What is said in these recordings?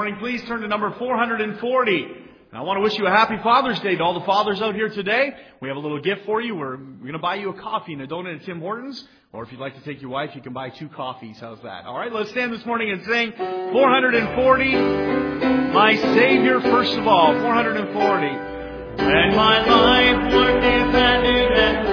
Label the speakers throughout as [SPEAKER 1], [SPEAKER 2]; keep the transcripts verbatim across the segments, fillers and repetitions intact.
[SPEAKER 1] morning, please turn to number four hundred forty. And I want to wish you a happy Father's Day to all the fathers out here today. We have a little gift for you. We're, we're going to buy you a coffee and a donut at Tim Hortons. Or if you'd like to take your wife, you can buy two coffees. How's that? All right, let's stand this morning and sing four hundred forty. My Savior, first of all. four hundred forty. And my life were defended and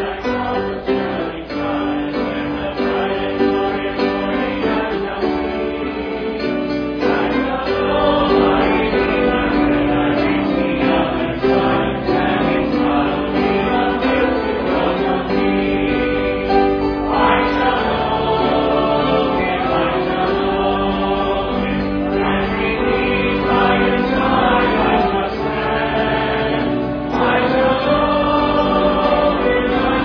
[SPEAKER 2] I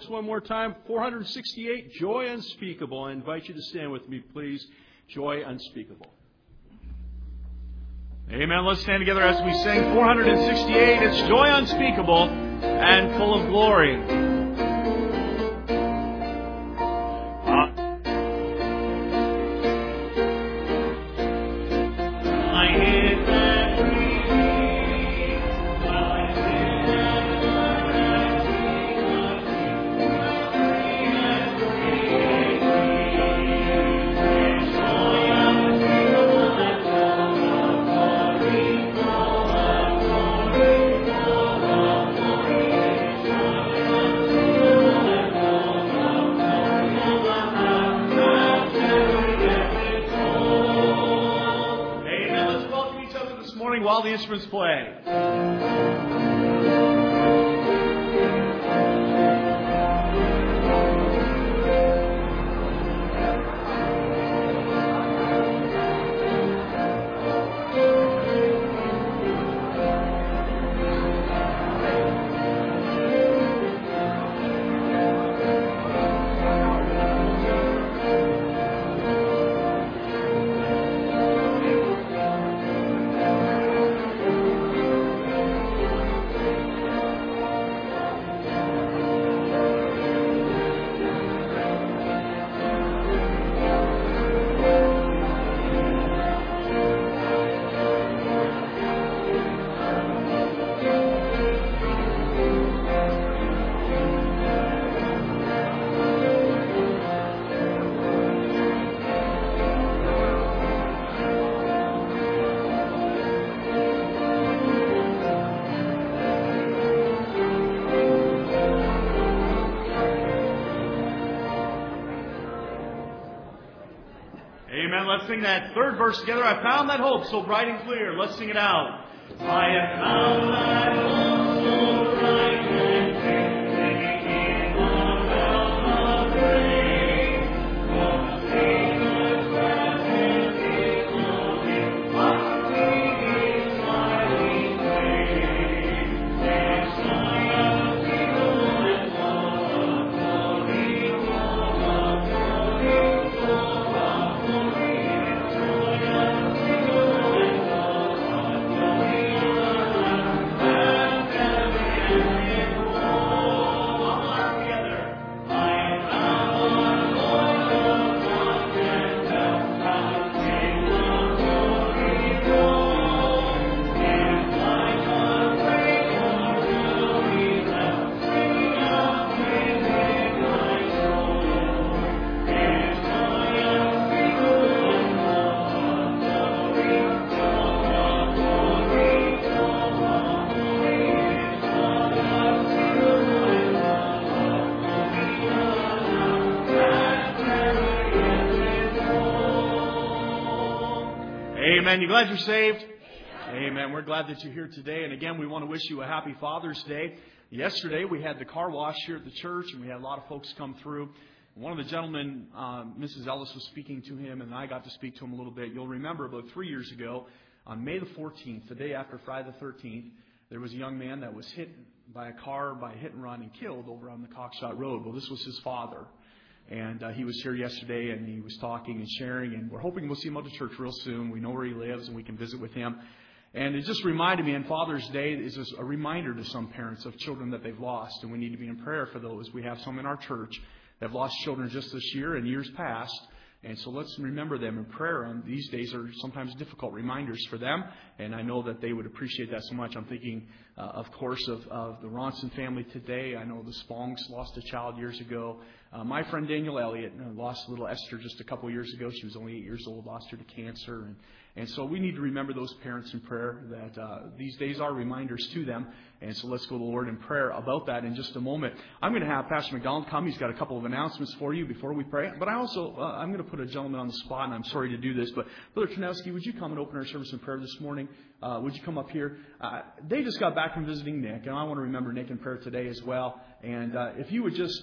[SPEAKER 2] folks, one more time. four hundred sixty-eight, Joy Unspeakable. I invite you to stand with me, please. Joy Unspeakable.
[SPEAKER 1] Amen. Let's stand together as we sing four hundred sixty-eight. It's Joy Unspeakable and Full of Glory. While the instruments play. Let's sing that third verse together. I found that hope so bright and clear. Let's sing it out. I have found that hope so bright and clear, living in the realm of grace. For the Savior's presence is so near, I see His smiling face. There's joy unspeakable and full of glory, full of glory, full of glory. Amen. You glad you're saved? Amen. Amen. We're glad that you're here today. And again, we want to wish you a happy Father's Day. Yesterday, we had the car wash here at the church, and we had a lot of folks come through. One of the gentlemen, um, Missus Ellis, was speaking to him, and I got to speak to him a little bit. You'll remember about three years ago, on May the fourteenth, the day after Friday the thirteenth, there was a young man that was hit by a car by a hit and run and killed over on the Cockshot Road. Well, this was his father. And uh, he was here yesterday, and he was talking and sharing, and we're hoping we'll see him out to church real soon. We know where he lives, and we can visit with him. And it just reminded me, on Father's Day is just a reminder to some parents of children that they've lost, and we need to be in prayer for those. We have some in our church that have lost children just this year and years past. And so let's remember them in prayer. And these days are sometimes difficult reminders for them. And I know that they would appreciate that so much. I'm thinking, uh, of course, of, of the Ronson family today. I know the Spongs lost a child years ago. Uh, my friend Daniel Elliott uh, lost little Esther just a couple years ago. She was only eight years old, lost her to cancer. And, and so we need to remember those parents in prayer, that uh, these days are reminders to them. And so let's go to the Lord in prayer about that in just a moment. I'm going to have Pastor McDonald come. He's got a couple of announcements for you before we pray. But I also, uh, I'm going to put a gentleman on the spot, and I'm sorry to do this. But Brother Ternowski, would you come and open our service in prayer this morning? Uh, would you come up here? Uh, they just got back from visiting Nick, and I want to remember Nick in prayer today as well. And uh, if you would just...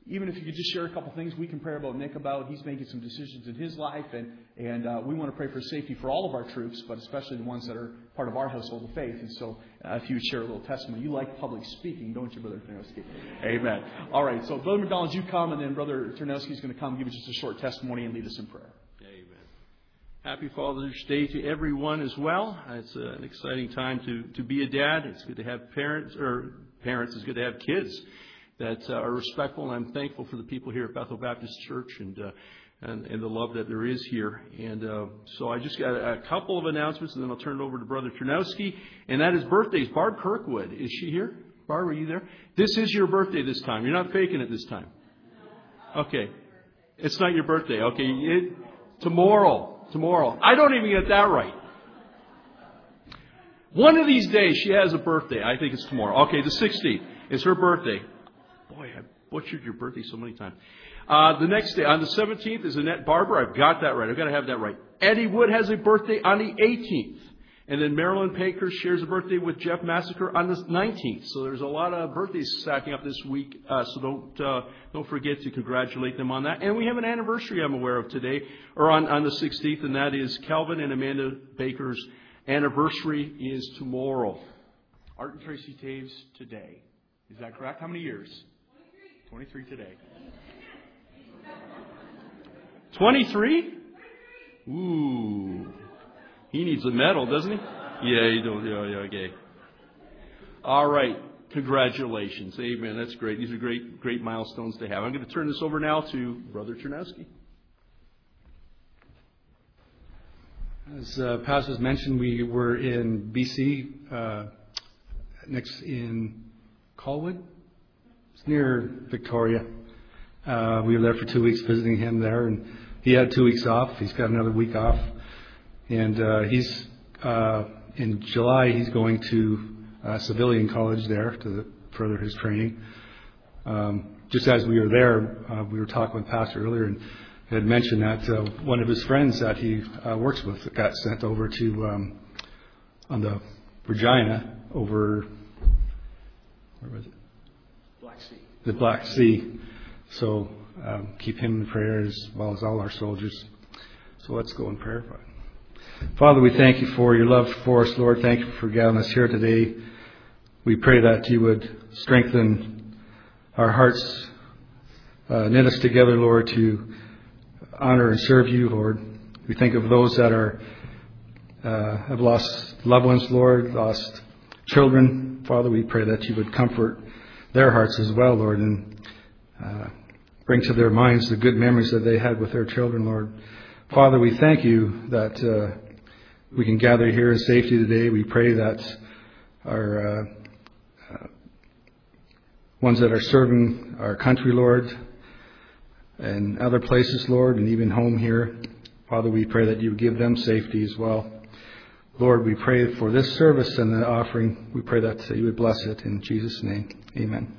[SPEAKER 1] even if you could just share a couple things we can pray about Nick about. He's making some decisions in his life, and, and uh, we want to pray for safety for all of our troops, but especially the ones that are part of our household of faith. And so uh, if you would share a little testimony. You like public speaking, don't you, Brother Ternowski? Amen. All right, so Brother McDonald, you come, and then Brother Ternowski is going to come give us just a short testimony and lead us in prayer.
[SPEAKER 2] Amen. Happy Father's Day to everyone as well. It's uh, an exciting time to, to be a dad. It's good to have parents, or parents, it's good to have kids that uh, are respectful, and I'm thankful for the people here at Bethel Baptist Church and uh, and, and the love that there is here. And uh, so I just got a, a couple of announcements, and then I'll turn it over to Brother Ternowski, and that is birthdays. Barb Kirkwood, is she here? Barb, are you there? This is your birthday this time. You're not faking it this time. Okay. It's not your birthday. Okay. It, tomorrow. Tomorrow. I don't even get that right. One of these days she has a birthday. I think it's tomorrow. Okay, the sixteenth. It's her birthday. Boy, I butchered your birthday so many times. Uh, the next day, on the seventeenth, is Annette Barber. I've got that right. I've got to have that right. Eddie Wood has a birthday on the eighteenth. And then Marilyn Paker shares a birthday with Jeff Massacre on the nineteenth. So there's a lot of birthdays stacking up this week. Uh, so don't uh, don't forget to congratulate them on that. And we have an anniversary I'm aware of today, or on, on the sixteenth, and that is Calvin and Amanda Baker's anniversary is tomorrow.
[SPEAKER 1] Art and Tracy Taves today. Is that correct? How many years? twenty-three today.
[SPEAKER 2] twenty-three? Ooh. He needs a medal, doesn't he? Yeah, he does. Yeah, yeah, okay. All right. Congratulations. Amen. That's great. These are great, great milestones to have. I'm going to turn this over now to Brother Ternowski.
[SPEAKER 3] As uh, Pastor mentioned, we were in B C, uh, next in Colwood. It's near Victoria. Uh, we were there for two weeks visiting him there, and he had two weeks off. He's got another week off. And uh, he's, uh, in July, he's going to uh, civilian college there to further his training. Um, just as we were there, uh, we were talking with Pastor earlier, and had mentioned that uh, one of his friends that he uh, works with got sent over to, um, on the Regina, over, where was it?
[SPEAKER 1] Black Sea.
[SPEAKER 3] The Black Sea. So um, keep him in prayer as well as all our soldiers. So let's go in prayer. Father, we thank you for your love for us, Lord. Thank you for gathering us here today. We pray that you would strengthen our hearts, uh, knit us together, Lord, to honor and serve you, Lord. We think of those that are uh, have lost loved ones, Lord, lost children. Father, we pray that you would comfort their hearts as well, Lord, and uh, bring to their minds the good memories that they had with their children, Lord. Father, we thank you that uh, we can gather here in safety today. We pray that our uh, uh, ones that are serving our country, Lord, and other places, Lord, and even home here, Father, we pray that you give them safety as well. Lord, we pray for this service and the offering. We pray that you would bless it in Jesus' name. Amen.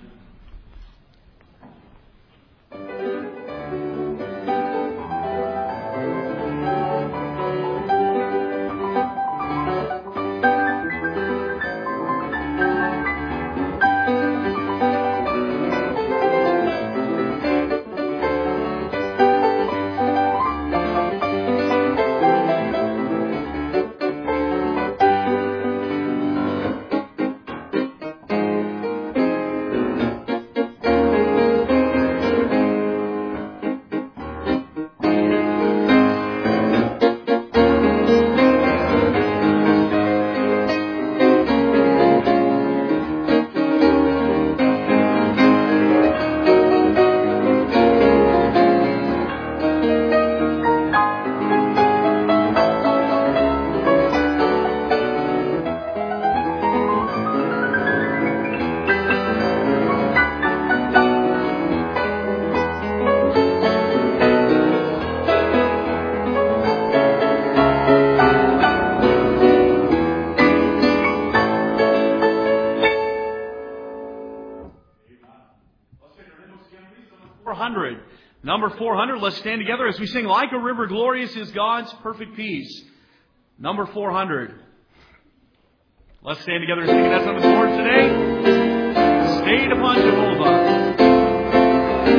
[SPEAKER 1] Number four hundred, let's stand together as we sing Like a River, Glorious is God's Perfect Peace. Number four hundred. Let's stand together and sing it. That's number four today. Stayed upon Jehovah.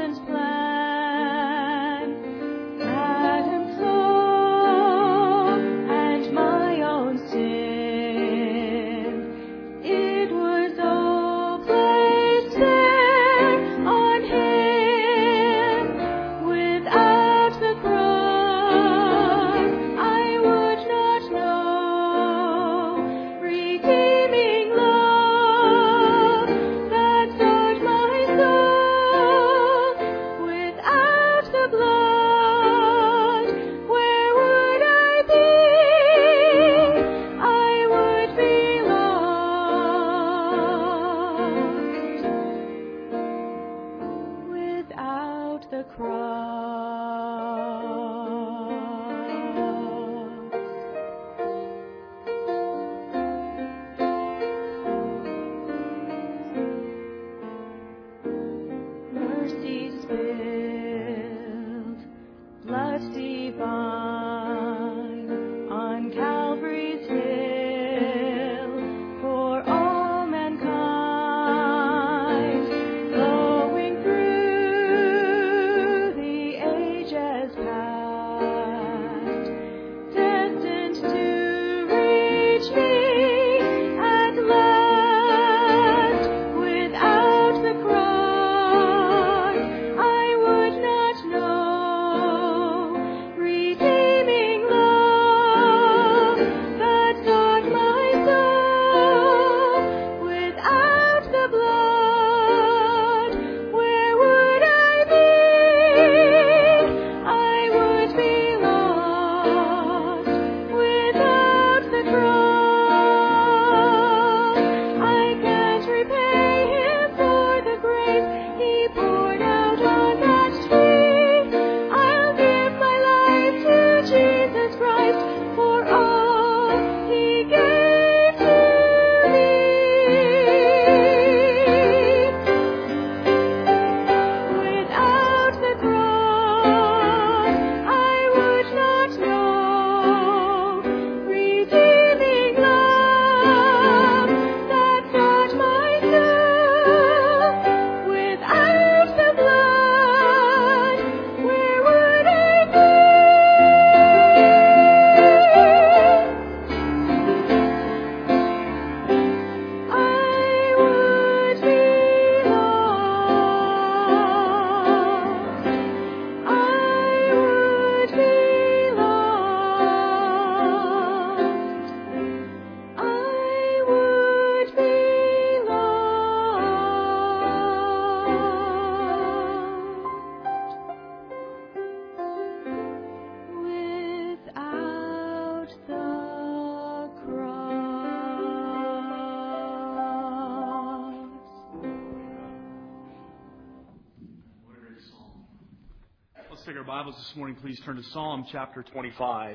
[SPEAKER 1] Take our Bibles this morning, please turn to Psalm chapter twenty-five.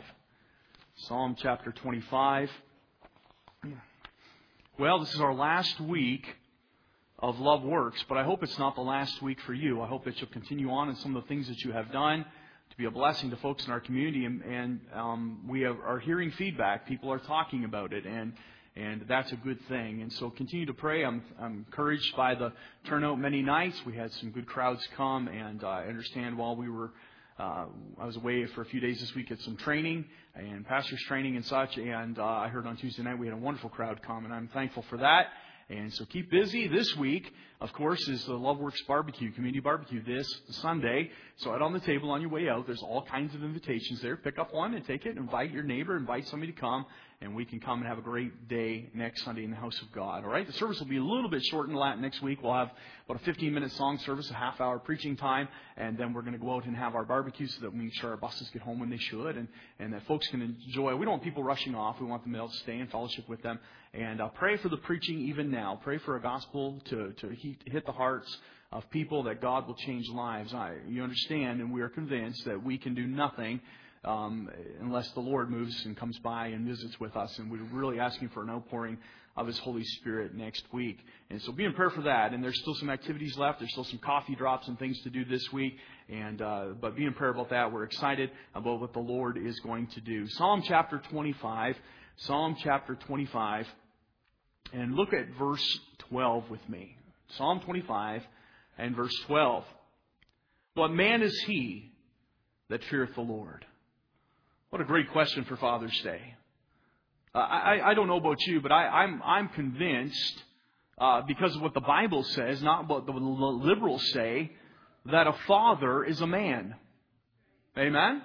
[SPEAKER 1] Psalm chapter twenty-five. Well, this is our last week of Love Works, but I hope it's not the last week for you. I hope that you'll continue on in some of the things that you have done to be a blessing to folks in our community, and, and um, we have, are hearing feedback. People are talking about it, and And that's a good thing. And so continue to pray. I'm, I'm encouraged by the turnout many nights. We had some good crowds come. And uh, I understand while we were, uh, I was away for a few days this week at some training and pastor's training and such. And uh, I heard on Tuesday night we had a wonderful crowd come. And I'm thankful for that. And so keep busy. This week, of course, is the Loveworks Barbecue, Community Barbecue this Sunday. So out on the table on your way out, there's all kinds of invitations there. Pick up one and take it. Invite your neighbor. Invite somebody to come. And we can come and have a great day next Sunday in the house of God. All right? The service will be a little bit shortened next week. We'll have about a fifteen-minute song service, a half-hour preaching time. And then we're going to go out and have our barbecue so that we make sure our buses get home when they should. And, and that folks can enjoy. We don't want people rushing off. We want them to be able to stay and fellowship with them. And uh, pray for the preaching even now. Pray for a gospel to, to hit the hearts of people, that God will change lives. I, you understand, and we are convinced that we can do nothing um, unless the Lord moves and comes by and visits with us. And we're really asking for an outpouring of His Holy Spirit next week. And so be in prayer for that. And there's still some activities left. There's still some coffee drops and things to do this week. And uh, but be in prayer about that. We're excited about what the Lord is going to do. Psalm chapter twenty-five. Psalm chapter twenty-five. And look at verse twelve with me. Psalm twenty-five and verse twelve. What man is he that feareth the Lord? What a great question for Father's Day. Uh, I, I don't know about you, but I, I'm, I'm convinced, uh, because of what the Bible says, not what the liberals say, that a father is a man. Amen?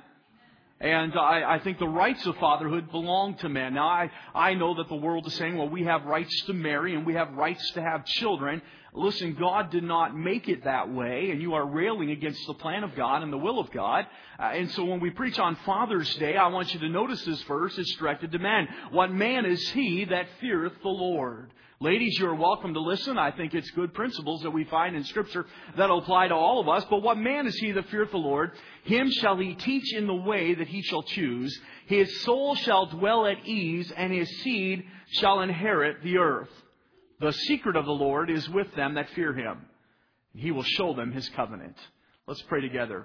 [SPEAKER 1] And I, I think the rights of fatherhood belong to men. Now, I, I know that the world is saying, well, we have rights to marry and we have rights to have children. Listen, God did not make it that way, and you are railing against the plan of God and the will of God. Uh, and so when we preach on Father's Day, I want you to notice this verse is directed to men. What man is he that feareth the Lord? Ladies, you are welcome to listen. I think it's good principles that we find in Scripture that will apply to all of us. But what man is he that feareth the Lord? Him shall he teach in the way that he shall choose. His soul shall dwell at ease, and his seed shall inherit the earth. The secret of the Lord is with them that fear him. He will show them his covenant. Let's pray together.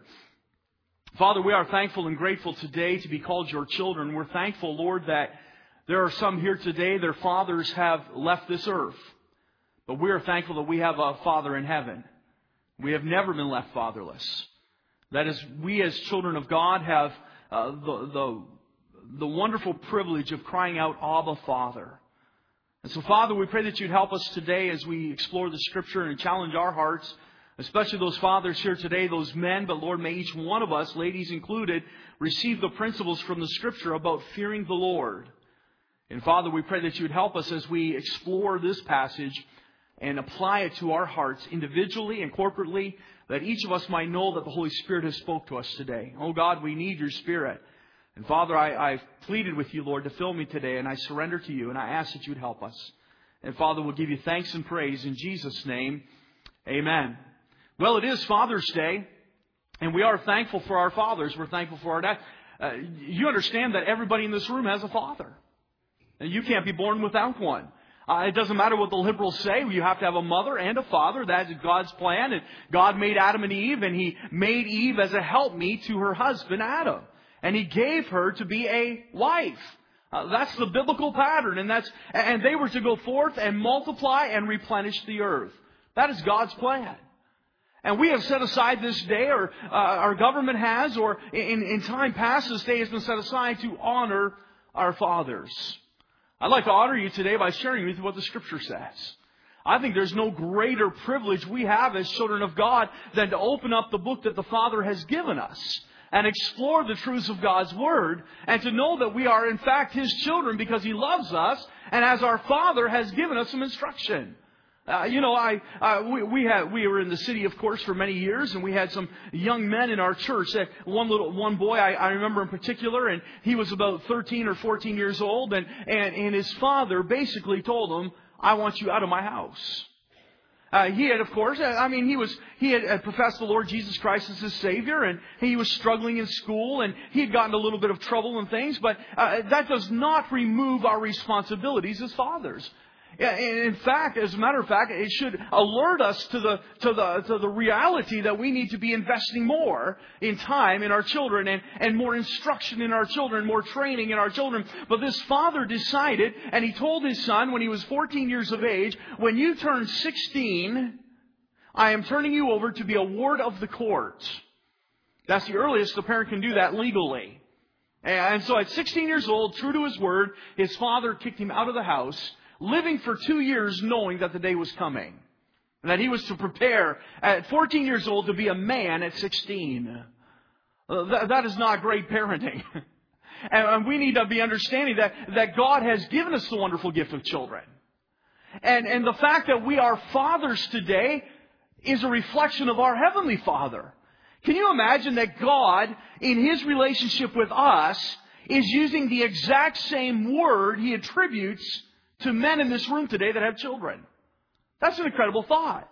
[SPEAKER 1] Father, we are thankful and grateful today to be called your children. We're thankful, Lord, that there are some here today, their fathers have left this earth. But we are thankful that we have a Father in heaven. We have never been left fatherless. That is, we as children of God have uh, the, the, the wonderful privilege of crying out, Abba, Father. And so, Father, we pray that you'd help us today as we explore the Scripture and challenge our hearts, especially those fathers here today, those men. But, Lord, may each one of us, ladies included, receive the principles from the Scripture about fearing the Lord. And Father, we pray that you would help us as we explore this passage and apply it to our hearts individually and corporately, that each of us might know that the Holy Spirit has spoke to us today. Oh God, we need your Spirit. And Father, I, I've pleaded with you, Lord, to fill me today, and I surrender to you, and I ask that you would help us. And Father, we'll give you thanks and praise in Jesus' name. Amen. Well, it is Father's Day, and we are thankful for our fathers. We're thankful for our dad. Uh, you understand that everybody in this room has a father. And you can't be born without one. Uh, it doesn't matter what the liberals say. You have to have a mother and a father. That is God's plan. And God made Adam and Eve, and He made Eve as a helpmeet to her husband, Adam. And He gave her to be a wife. Uh, that's the biblical pattern. And that's and they were to go forth and multiply and replenish the earth. That is God's plan. And we have set aside this day, or uh, our government has, or in, in time past, this day has been set aside to honor our fathers. I'd like to honor you today by sharing with you what the Scripture says. I think there's no greater privilege we have as children of God than to open up the book that the Father has given us and explore the truths of God's Word, and to know that we are in fact His children because He loves us, and as our Father has given us some instruction. Uh, you know, I uh, we we had we were in the city, of course, for many years, and we had some young men in our church. That one little one boy I, I remember in particular, and he was about thirteen or fourteen years old, and and and his father basically told him, "I want you out of my house." Uh, he had, of course, I mean, he was he had professed the Lord Jesus Christ as his Savior, and he was struggling in school, and he had gotten a little bit of trouble and things. But uh, that does not remove our responsibilities as fathers. In fact, as a matter of fact, it should alert us to the to the to the reality that we need to be investing more in time in our children, and, and more instruction in our children, more training in our children. But this father decided, and he told his son when he was fourteen years of age, when you turn sixteen, I am turning you over to be a ward of the court. That's the earliest a parent can do that legally. And so at sixteen years old, true to his word, his father kicked him out of the house, living for two years knowing that the day was coming. And that he was to prepare at fourteen years old to be a man at sixteen. Uh, that, that is not great parenting. and, and we need to be understanding that, that God has given us the wonderful gift of children. And, and the fact that we are fathers today is a reflection of our Heavenly Father. Can you imagine that God, in His relationship with us, is using the exact same word He attributes to men in this room today that have children? That's an incredible thought.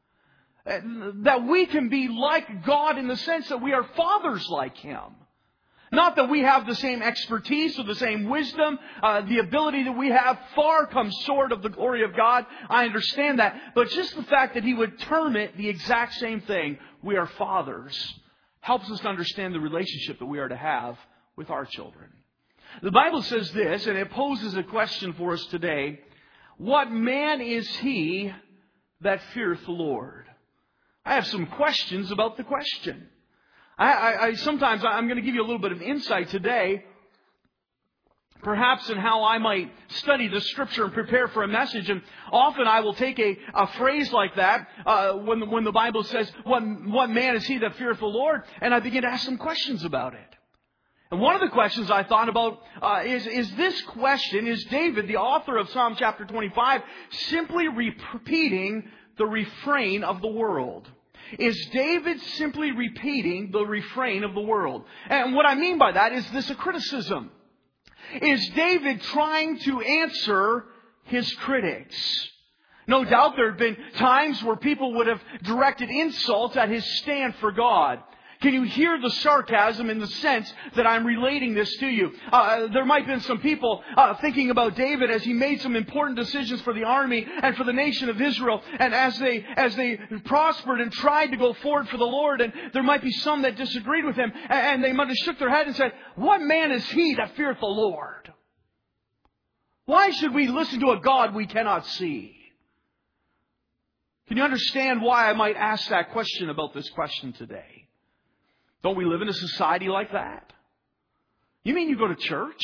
[SPEAKER 1] That we can be like God in the sense that we are fathers like Him. Not that we have the same expertise or the same wisdom. Uh, the ability that we have far comes short of the glory of God. I understand that. But just the fact that He would term it the exact same thing, we are fathers, helps us to understand the relationship that we are to have with our children. The Bible says this, and it poses a question for us today. What man is he that feareth the Lord? I have some questions about the question. I, I, I sometimes I'm going to give you a little bit of insight today, perhaps in how I might study the Scripture and prepare for a message. And often I will take a, a phrase like that uh, when, the, when the Bible says, what, what man is he that feareth the Lord? And I begin to ask some questions about it. And one of the questions I thought about uh, is, is this question, is David, the author of Psalm chapter twenty-five, simply repeating the refrain of the world? Is David simply repeating the refrain of the world? And what I mean by that is this a criticism? Is David trying to answer his critics? No doubt there have been times where people would have directed insults at his stand for God. Can you hear the sarcasm in the sense that I'm relating this to you? Uh, there might have been some people uh, thinking about David as he made some important decisions for the army and for the nation of Israel. And as they as they prospered and tried to go forward for the Lord, and there might be some that disagreed with him, and they might have shook their head and said, what man is he that feareth the Lord? Why should we listen to a God we cannot see? Can you understand why I might ask that question about this question today? Don't we live in a society like that? You mean you go to church?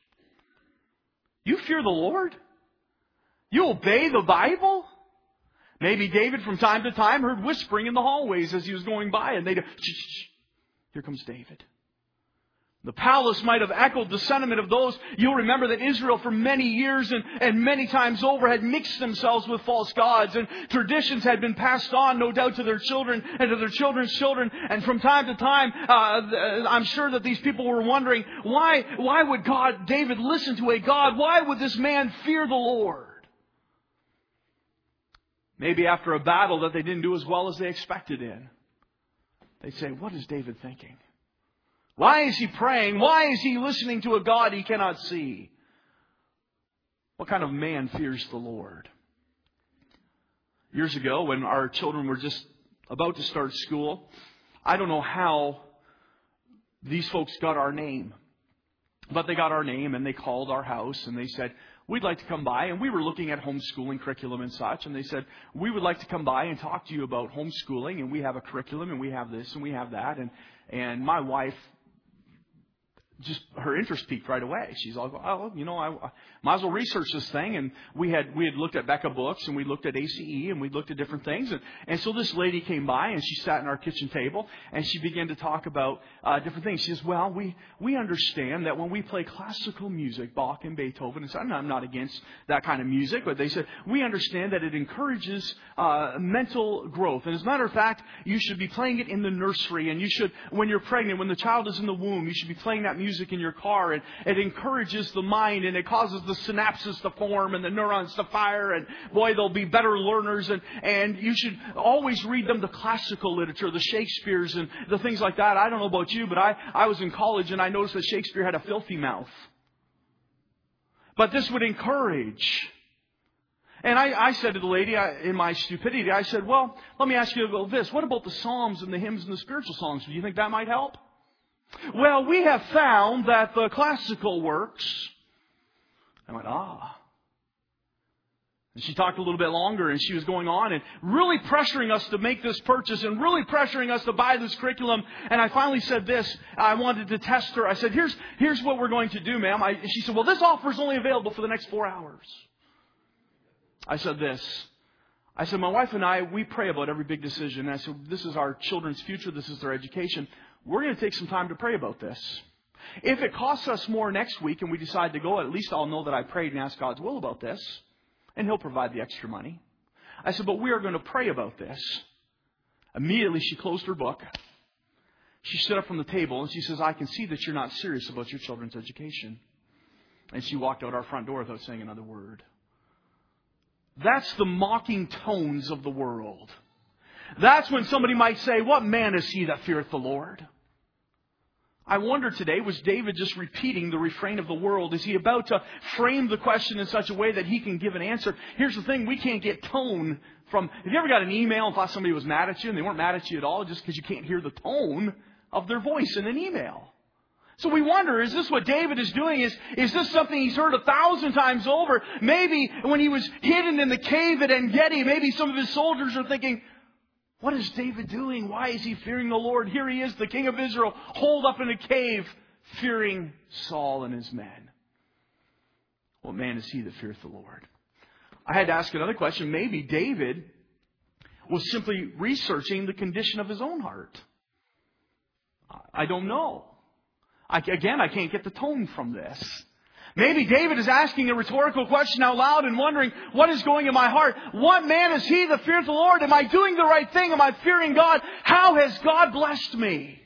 [SPEAKER 1] You fear the Lord? You obey the Bible? Maybe David from time to time heard whispering in the hallways as he was going by, and they'd, shh, shh, shh. Here comes David. The palace might have echoed the sentiment of those. You'll remember that Israel for many years and, and many times over had mixed themselves with false gods, and traditions had been passed on, no doubt, to their children and to their children's children. And from time to time, uh, I'm sure that these people were wondering, why, why would God, David, listen to a God? Why would this man fear the Lord? Maybe after a battle that they didn't do as well as they expected in, they'd say, what is David thinking? Why is he praying? Why is he listening to a God he cannot see? What kind of man fears the Lord? Years ago, when our children were just about to start school, I don't know how these folks got our name. But they got our name and they called our house and they said, we'd like to come by. And we were looking at homeschooling curriculum and such. And they said, we would like to come by and talk to you about homeschooling. And we have a curriculum and we have this and we have that. And, and my wife, just her interest peaked right away. She's all, oh, you know, I, I might as well research this thing. And we had we had looked at Becca books, and we looked at A C E, and we looked at different things. And, and so this lady came by, and she sat in our kitchen table, and she began to talk about uh, different things. She says, well, we, we understand that when we play classical music, Bach and Beethoven, and so I'm not, I'm not against that kind of music, but they said, we understand that it encourages uh, mental growth. And as a matter of fact, you should be playing it in the nursery, and you should, when you're pregnant, when the child is in the womb, you should be playing that music music in your car, and it encourages the mind, and it causes the synapses to form and the neurons to fire, and boy, they'll be better learners, and, and you should always read them the classical literature, the Shakespeare's and the things like that. I don't know about you, but I, I was in college and I noticed that Shakespeare had a filthy mouth. But this would encourage. And I, I said to the lady, I, in my stupidity, I said, well, let me ask you about this. What about the Psalms and the hymns and the spiritual songs? Do you think that might help? Well, we have found that the classical works. I went, ah. And she talked a little bit longer, and she was going on and really pressuring us to make this purchase and really pressuring us to buy this curriculum. And I finally said this. I wanted to test her. I said, here's, here's what we're going to do, ma'am. I, she said, well, this offer is only available for the next four hours. I said this. I said, my wife and I, we pray about every big decision. And I said, this is our children's future. This is their education. We're going to take some time to pray about this. If it costs us more next week and we decide to go, at least I'll know that I prayed and asked God's will about this. And He'll provide the extra money. I said, but we are going to pray about this. Immediately she closed her book. She stood up from the table and she says, I can see that you're not serious about your children's education. And she walked out our front door without saying another word. That's the mocking tones of the world. That's when somebody might say, what man is he that feareth the Lord? I wonder today, was David just repeating the refrain of the world? Is he about to frame the question in such a way that he can give an answer? Here's the thing, we can't get tone from... Have you ever got an email and thought somebody was mad at you and they weren't mad at you at all just because you can't hear the tone of their voice in an email? So we wonder, is this what David is doing? Is, is this something he's heard a thousand times over? Maybe when he was hidden in the cave at En-Gedi, maybe some of his soldiers are thinking, What is David doing? Why is he fearing the Lord? Here he is, the king of Israel, holed up in a cave, fearing Saul and his men. What man is he that feareth the Lord? I had to ask another question. Maybe David was simply researching the condition of his own heart. I don't know. I, again, I can't get the tone from this. Maybe David is asking a rhetorical question out loud and wondering, what is going in my heart? What man is he that feareth the Lord? Am I doing the right thing? Am I fearing God? How has God blessed me?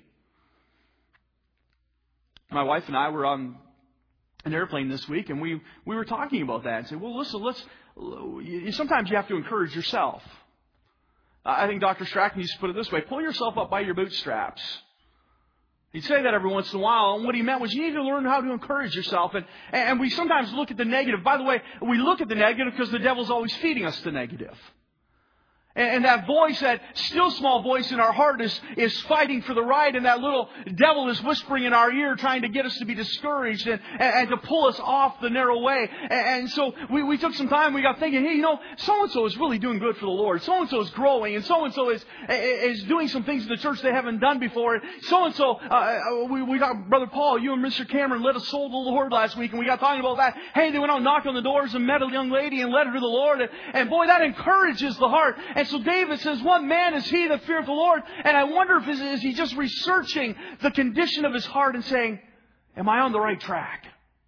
[SPEAKER 1] My wife and I were on an airplane this week, and we, we were talking about that and said, well, listen, let's, sometimes you have to encourage yourself. I think Doctor Strachan used to put it this way, pull yourself up by your bootstraps. He'd say that every once in a while, and what he meant was you need to learn how to encourage yourself. And, and we sometimes look at the negative. By the way, we look at the negative because the devil's always feeding us the negative. And that voice, that still small voice in our heart is, is fighting for the right. And that little devil is whispering in our ear trying to get us to be discouraged and, and, and to pull us off the narrow way. And, and so we, we took some time. We got thinking, hey, you know, so-and-so is really doing good for the Lord. So-and-so is growing. And so-and-so is, is doing some things in the church they haven't done before. And so-and-so, uh, we, we got Brother Paul, you and Mister Cameron led a soul to the Lord last week. And we got talking about that. Hey, they went out and knocked on the doors and met a young lady and led her to the Lord. And, and boy, that encourages the heart. And so David says, what man is he that feareth the Lord? And I wonder if is, is he just researching the condition of his heart and saying, am I on the right track?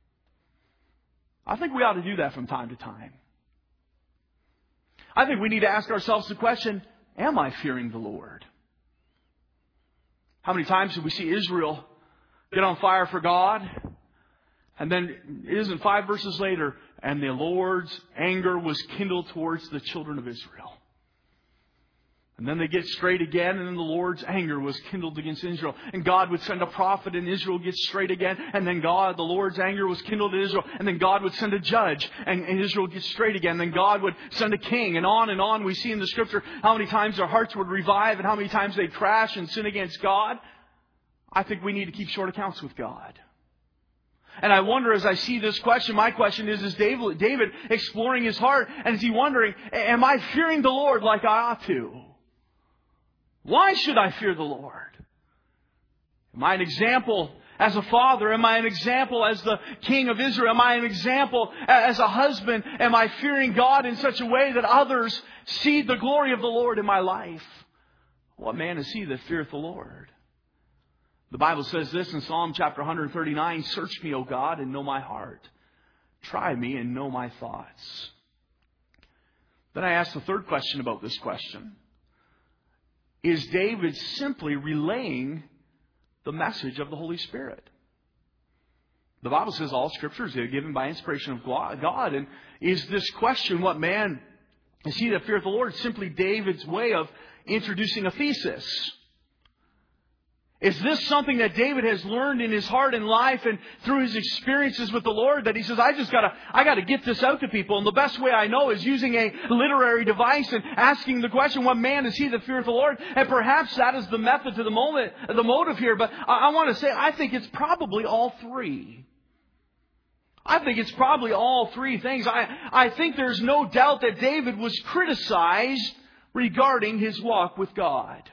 [SPEAKER 1] I think we ought to do that from time to time. I think we need to ask ourselves the question, am I fearing the Lord? How many times did we see Israel get on fire for God? And then it isn't five verses later, and the Lord's anger was kindled towards the children of Israel. And then they get straight again, and then the Lord's anger was kindled against Israel. And God would send a prophet, and Israel gets straight again. And then God, the Lord's anger was kindled in Israel. And then God would send a judge, and, and Israel gets straight again. And then God would send a king, and on and on. We see in the Scripture how many times their hearts would revive, and how many times they crash and sin against God. I think we need to keep short accounts with God. And I wonder, as I see this question, my question is, is David, David exploring his heart, and is he wondering, am I fearing the Lord like I ought to? Why should I fear the Lord? Am I an example as a father? Am I an example as the king of Israel? Am I an example as a husband? Am I fearing God in such a way that others see the glory of the Lord in my life? What man is he that feareth the Lord? The Bible says this in Psalm chapter one thirty-nine, search me, O God, and know my heart. Try me and know my thoughts. Then I ask the third question about this question. Is David simply relaying the message of the Holy Spirit? The Bible says all Scriptures are given by inspiration of God. And is this question, what man is he that feareth the Lord, simply David's way of introducing a thesis? Is this something that David has learned in his heart and life and through his experiences with the Lord, that he says, I just gotta, I gotta get this out to people. And the best way I know is using a literary device and asking the question, what man is he that feareth the Lord? And perhaps that is the method to the moment, the motive here. But I, I want to say, I think it's probably all three. I think it's probably all three things. I, I think there's no doubt that David was criticized regarding his walk with God.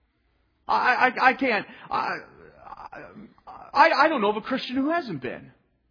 [SPEAKER 1] I, I, I can't, I, I, I don't know of a Christian who hasn't been.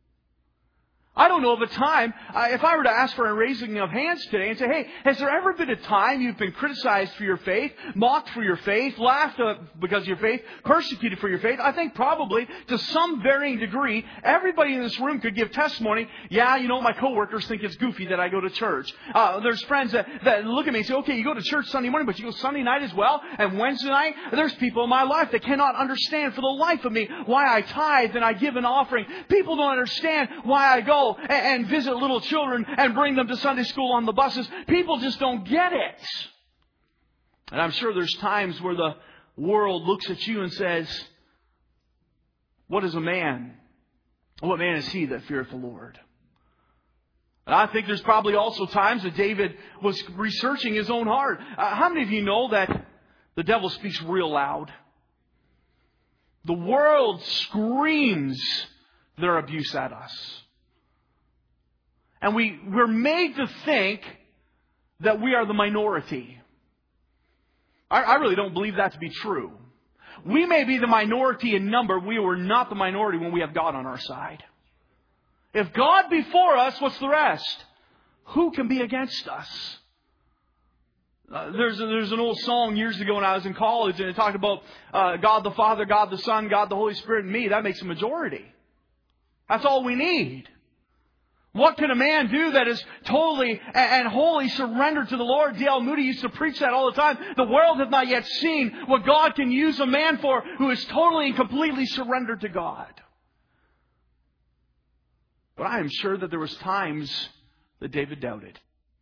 [SPEAKER 1] I don't know of a time, uh, if I were to ask for a raising of hands today and say, hey, has there ever been a time you've been criticized for your faith, mocked for your faith, laughed because of your faith, persecuted for your faith? I think probably to some varying degree, everybody in this room could give testimony. Yeah, you know, my coworkers think it's goofy that I go to church. Uh, there's friends that, that look at me and say, okay, you go to church Sunday morning, but you go Sunday night as well, and Wednesday night. There's people in my life that cannot understand for the life of me why I tithe and I give an offering. People don't understand why I go and visit little children and bring them to Sunday school on the buses. People just don't get it. And I'm sure there's times where the world looks at you and says, what is a man? What man is he that feareth the Lord? And I think there's probably also times that David was researching his own heart. Uh, how many of you know that the devil speaks real loud? The world screams their abuse at us. And we, we're made to think that we are the minority. I, I really don't believe that to be true. We may be the minority in number. We were not the minority when we have God on our side. If God be for us, what's the rest? Who can be against us? Uh, there's, a, there's an old song years ago when I was in college, and it talked about uh, God the Father, God the Son, God the Holy Spirit, and me. That makes a majority. That's all we need. What can a man do that is totally and wholly surrendered to the Lord? D L Moody used to preach that all the time. The world hath not yet seen what God can use a man for who is totally and completely surrendered to God. But I am sure that there was times that David doubted.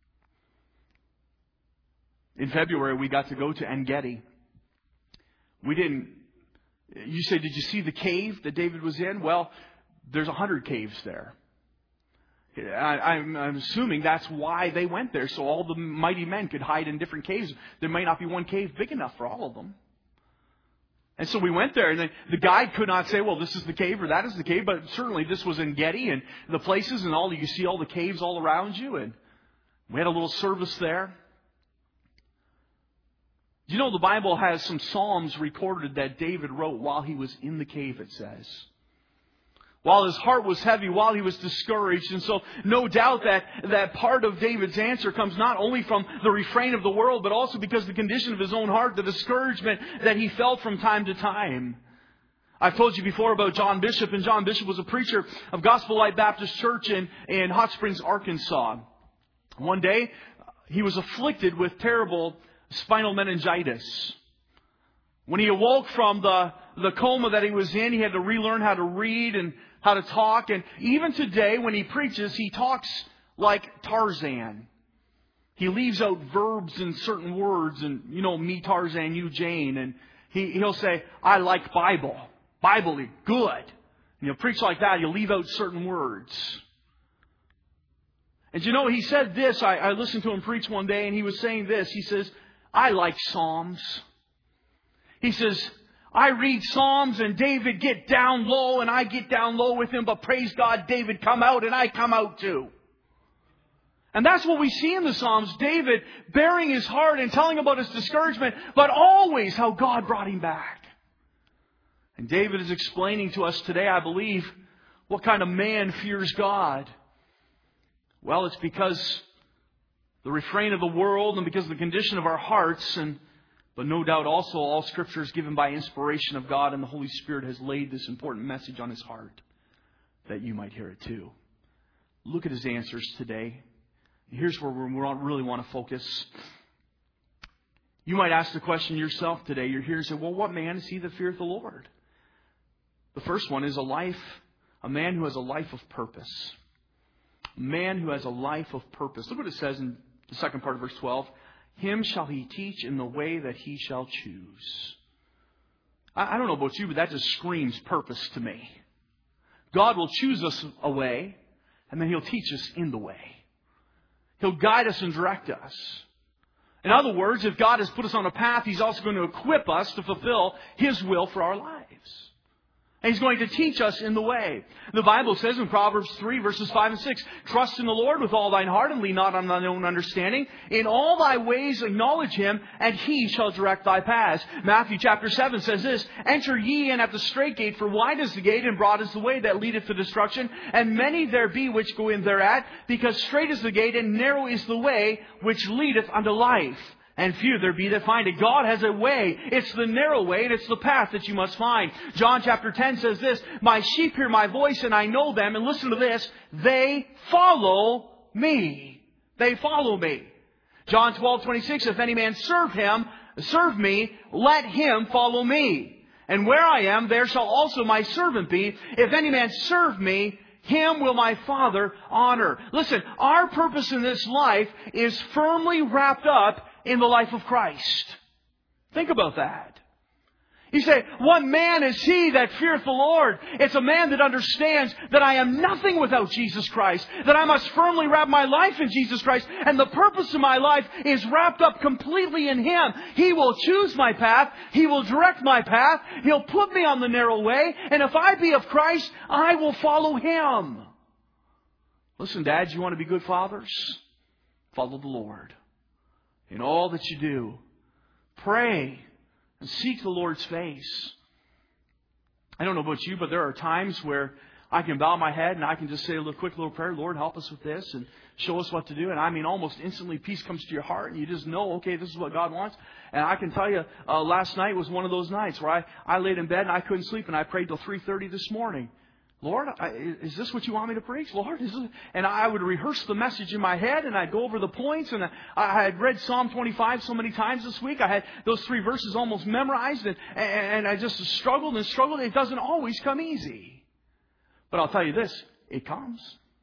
[SPEAKER 1] In February, we got to go to En-Gedi. We didn't... You say, did you see the cave that David was in? Well, there's a hundred caves there. I, I'm, I'm assuming that's why they went there, so all the mighty men could hide in different caves. There might not be one cave big enough for all of them. And so we went there, and the, the guide could not say, well, this is the cave or that is the cave, but certainly this was En-Gedi, and the places and all, you see all the caves all around you, and we had a little service there. You know, the Bible has some Psalms recorded that David wrote while he was in the cave, it says. While his heart was heavy, while he was discouraged. And so no doubt that, that part of David's answer comes not only from the refrain of the world, but also because the condition of his own heart, the discouragement that he felt from time to time. I've told you before about John Bishop, and John Bishop was a preacher of Gospel Light Baptist Church in, in Hot Springs, Arkansas. One day, he was afflicted with terrible spinal meningitis. When he awoke from the, the coma that he was in, he had to relearn how to read and how to talk. And even today, when he preaches, he talks like Tarzan. He leaves out verbs in certain words. And, you know, me Tarzan, you Jane. And he, he'll say, I like Bible. Bible is good. And he'll preach like that. He'll leave out certain words. And you know, he said this. I, I listened to him preach one day, and he was saying this. He says, I like Psalms. He says, I read Psalms and David get down low and I get down low with him, but praise God, David come out and I come out too. And that's what we see in the Psalms. David bearing his heart and telling about his discouragement, but always how God brought him back. And David is explaining to us today, I believe, what kind of man fears God. Well, it's because the refrain of the world and because of the condition of our hearts, and but no doubt also all Scripture is given by inspiration of God, and the Holy Spirit has laid this important message on his heart that you might hear it too. Look at his answers today. Here's where we really want to focus. You might ask the question yourself today. You're here and say, well, what man is he that feareth the Lord? The first one is a life, a man who has a life of purpose. A man who has a life of purpose. Look what it says in the second part of verse twelve. Him shall he teach in the way that he shall choose. I, I don't know about you, but that just screams purpose to me. God will choose us a way, and then He'll teach us in the way. He'll guide us and direct us. In other words, if God has put us on a path, He's also going to equip us to fulfill His will for our lives. And He's going to teach us in the way. The Bible says in Proverbs three, verses five and six, trust in the Lord with all thine heart and lean not on thine own understanding. In all thy ways acknowledge Him, and He shall direct thy paths. Matthew chapter seven says this, enter ye in at the strait gate, for wide is the gate, and broad is the way that leadeth to destruction. And many there be which go in thereat, because strait is the gate, and narrow is the way which leadeth unto life. And few there be that find it. God has a way. It's the narrow way, and it's the path that you must find. John chapter ten says this, my sheep hear my voice, and I know them. And listen to this, they follow me. They follow me. John twelve twenty-six, if any man serve him, serve me, let him follow me. And where I am, there shall also my servant be. If any man serve me, him will my Father honor. Listen, our purpose in this life is firmly wrapped up in the life of Christ. Think about that. You say, what man is he that feareth the Lord? It's a man that understands that I am nothing without Jesus Christ, that I must firmly wrap my life in Jesus Christ, and the purpose of my life is wrapped up completely in Him. He will choose my path. He will direct my path. He'll put me on the narrow way, and if I be of Christ, I will follow Him. Listen, dads, you want to be good fathers? Follow the Lord. In all that you do, Pray and seek the Lord's face. I don't know about you, but there are times where I can bow my head and I can just say a little quick little prayer, Lord, help us with this and show us what to do. And I mean, almost instantly peace comes to your heart and you just know, okay, this is what God wants. And I can tell you, uh, last night was one of those nights where I, I laid in bed and I couldn't sleep and I prayed till three thirty this morning. Lord, I, is this what you want me to preach? Lord, is this? And I would rehearse the message in my head and I'd go over the points. And I had read Psalm twenty-five so many times this week. I had those three verses almost memorized and, and I just struggled and struggled. It doesn't always come easy. But I'll tell you this, it comes.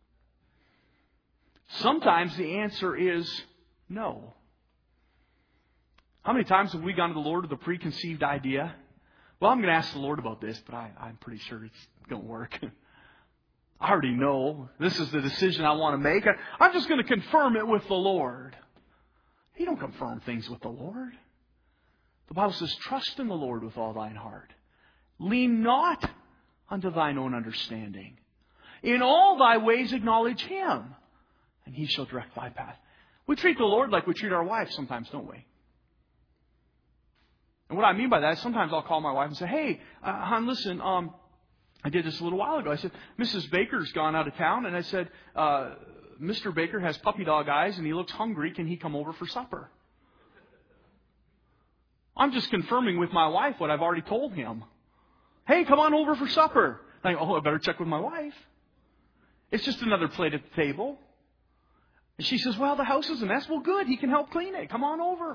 [SPEAKER 1] Sometimes the answer is no. How many times have we gone to the Lord with a preconceived idea? Well, I'm going to ask the Lord about this, but I, I'm pretty sure it's going to work. I already know this is the decision I want to make. I, I'm just going to confirm it with the Lord. You don't confirm things with the Lord. The Bible says, trust in the Lord with all thine heart. Lean not unto thine own understanding. In all thy ways acknowledge Him, and He shall direct thy path. We treat the Lord like we treat our wives sometimes, don't we? And what I mean by that is sometimes I'll call my wife and say, hey, uh, hon, listen, um, I did this a little while ago. I said, Missus Baker's gone out of town. And I said, uh, Mister Baker has puppy dog eyes and he looks hungry. Can he come over for supper? I'm just confirming with my wife what I've already told him. Hey, come on over for supper. I go, oh, I better check with my wife. It's just another plate at the table. And she says, well, the house is a mess. Well, good. He can help clean it. Come on over.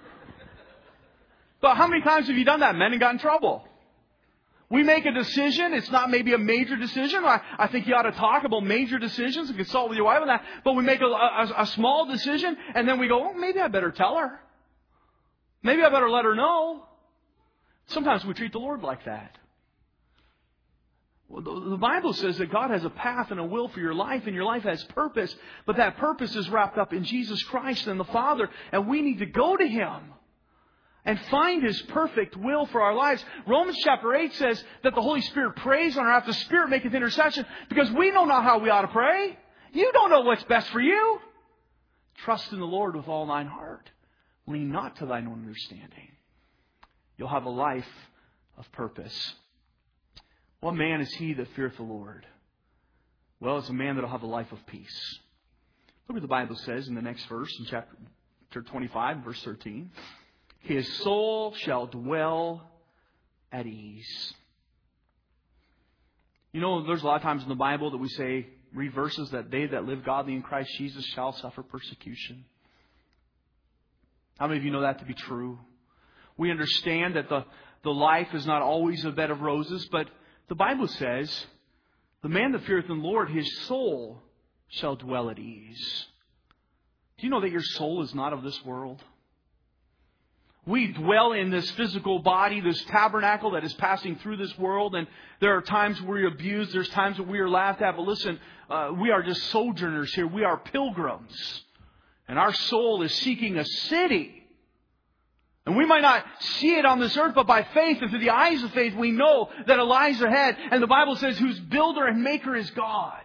[SPEAKER 1] But how many times have you done that, men, and got in trouble? We make a decision. It's not maybe a major decision. I, I think you ought to talk about major decisions and consult with your wife on that. But we make a, a, a small decision, and then we go, oh, maybe I better tell her. Maybe I better let her know. Sometimes we treat the Lord like that. Well, the, the Bible says that God has a path and a will for your life, and your life has purpose. But that purpose is wrapped up in Jesus Christ and the Father, and we need to go to Him and find His perfect will for our lives. Romans chapter eight says that the Holy Spirit prays on our behalf. The Spirit maketh intercession because we don't know how we ought to pray. You don't know what's best for you. Trust in the Lord with all thine heart. Lean not to thine own understanding. You'll have a life of purpose. What man is he that feareth the Lord? Well, it's a man that will have a life of peace. Look what the Bible says in the next verse, in chapter twenty-five, verse thirteen. His soul shall dwell at ease. You know, there's a lot of times in the Bible that we say, read verses that they that live godly in Christ Jesus shall suffer persecution. How many of you know that to be true? We understand that the, the life is not always a bed of roses, but the Bible says, the man that feareth the Lord, his soul shall dwell at ease. Do you know that your soul is not of this world? We dwell in this physical body, this tabernacle that is passing through this world. And there are times we're abused. There's times that we are laughed at. But listen, uh, we are just sojourners here. We are pilgrims. And our soul is seeking a city. And we might not see it on this earth, but by faith and through the eyes of faith, we know that it lies ahead. And the Bible says, whose builder and maker is God.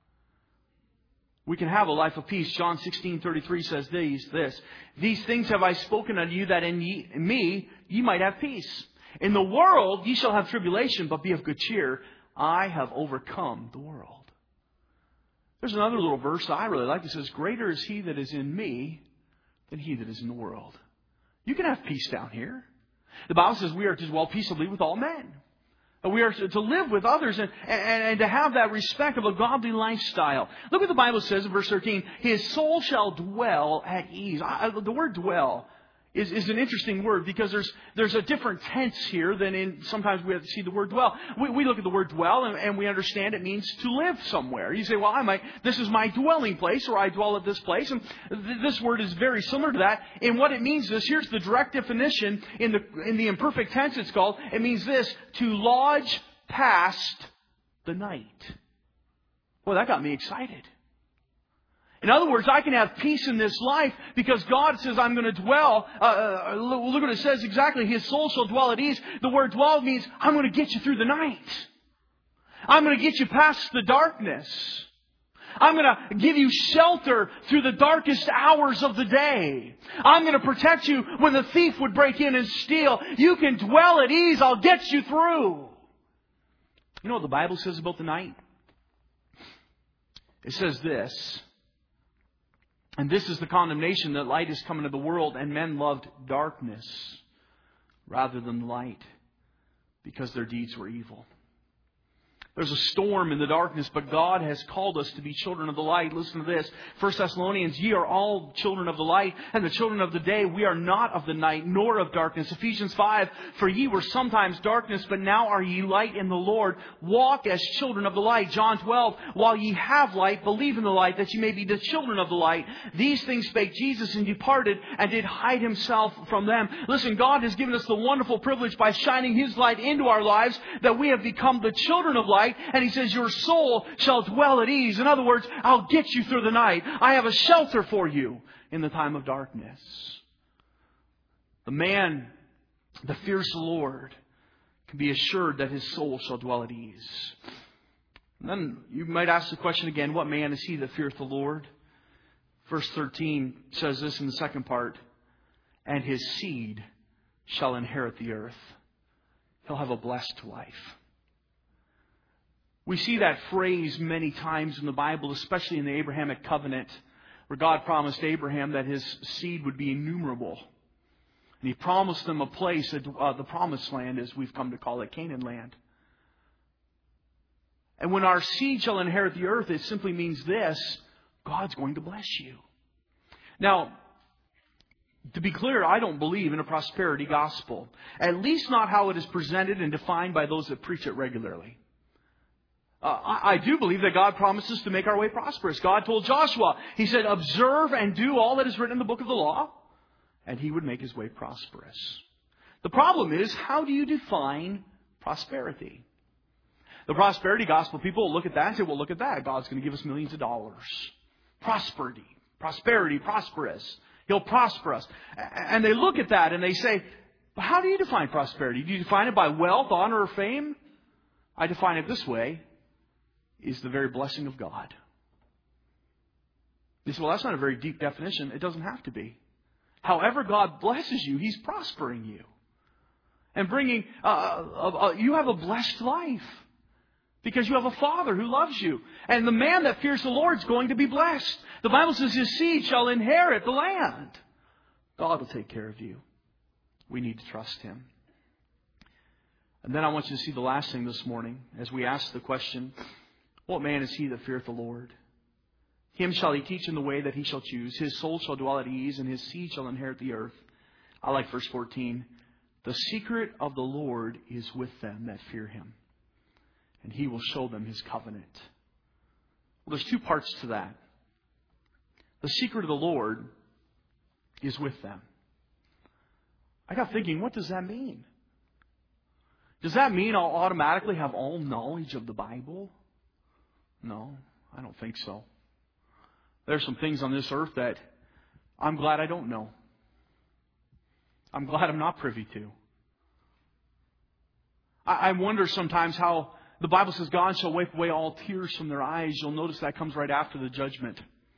[SPEAKER 1] We can have a life of peace. John sixteen thirty-three says these, this. These things have I spoken unto you, that in, ye, in me ye might have peace. In the world ye shall have tribulation, but be of good cheer. I have overcome the world. There's another little verse that I really like. It says, greater is he that is in me than he that is in the world. You can have peace down here. The Bible says we are to dwell peaceably with all men. We are to live with others and, and, and to have that respect of a godly lifestyle. Look what the Bible says in verse thirteen. His soul shall dwell at ease. I, the word dwell is, is an interesting word because there's there's a different tense here than in sometimes we have to see the word dwell. We, we look at the word dwell and, and we understand it means to live somewhere. You say, well, I might, this is my dwelling place, or I dwell at this place. And th- this word is very similar to that. And what it means is, here's the direct definition in the in the imperfect tense it's called. It means this: to lodge past the night. Well, that got me excited. In other words, I can have peace in this life because God says I'm going to dwell. Uh, look what it says exactly. His soul shall dwell at ease. The word dwell means I'm going to get you through the night. I'm going to get you past the darkness. I'm going to give you shelter through the darkest hours of the day. I'm going to protect you when the thief would break in and steal. You can dwell at ease. I'll get you through. You know what the Bible says about the night? It says this. And this is the condemnation, that light is come into the world, and men loved darkness rather than light, because their deeds were evil. There's a storm in the darkness, but God has called us to be children of the light. Listen to this. First Thessalonians, ye are all children of the light, and the children of the day. We are not of the night, nor of darkness. Ephesians five, for ye were sometimes darkness, but now are ye light in the Lord. Walk as children of the light. John twelve, while ye have light, believe in the light, that ye may be the children of the light. These things spake Jesus, and departed, and did hide himself from them. Listen, God has given us the wonderful privilege by shining His light into our lives, that we have become the children of light. And He says, your soul shall dwell at ease. In other words, I'll get you through the night. I have a shelter for you in the time of darkness. The man that fears the Lord can be assured that his soul shall dwell at ease. And then you might ask the question again, what man is he that feareth the Lord? Verse thirteen says this in the second part. And his seed shall inherit the earth. He'll have a blessed life. We see that phrase many times in the Bible, especially in the Abrahamic covenant, where God promised Abraham that his seed would be innumerable. And He promised them a place, uh, the promised land, as we've come to call it, Canaan land. And when our seed shall inherit the earth, it simply means this: God's going to bless you. Now, to be clear, I don't believe in a prosperity gospel. At least not how it is presented and defined by those that preach it regularly. Uh, I, I do believe that God promises to make our way prosperous. God told Joshua, He said, observe and do all that is written in the book of the law, and He would make His way prosperous. The problem is, how do you define prosperity? The prosperity gospel people will look at that and say, well, look at that. God's going to give us millions of dollars. Prosperity, prosperity, prosperous. He'll prosper us. And they look at that and they say, but how do you define prosperity? Do you define it by wealth, honor, or fame? I define it this way. Is the very blessing of God. You say, well, that's not a very deep definition. It doesn't have to be. However God blesses you, He's prospering you. And bringing, uh, uh, uh, you have a blessed life. Because you have a Father who loves you. And the man that fears the Lord is going to be blessed. The Bible says his seed shall inherit the land. God will take care of you. We need to trust Him. And then I want you to see the last thing this morning as we ask the question, what man is he that feareth the Lord? Him shall He teach in the way that he shall choose. His soul shall dwell at ease, and his seed shall inherit the earth. I like verse fourteen. The secret of the Lord is with them that fear Him, and He will show them His covenant. Well, there's two parts to that. The secret of the Lord is with them. I got thinking, what does that mean? Does that mean I'll automatically have all knowledge of the Bible? No, I don't think so. There's some things on this earth that I'm glad I don't know. I'm glad I'm not privy to. I, I wonder sometimes how the Bible says God shall wipe away all tears from their eyes. You'll notice that comes right after the judgment.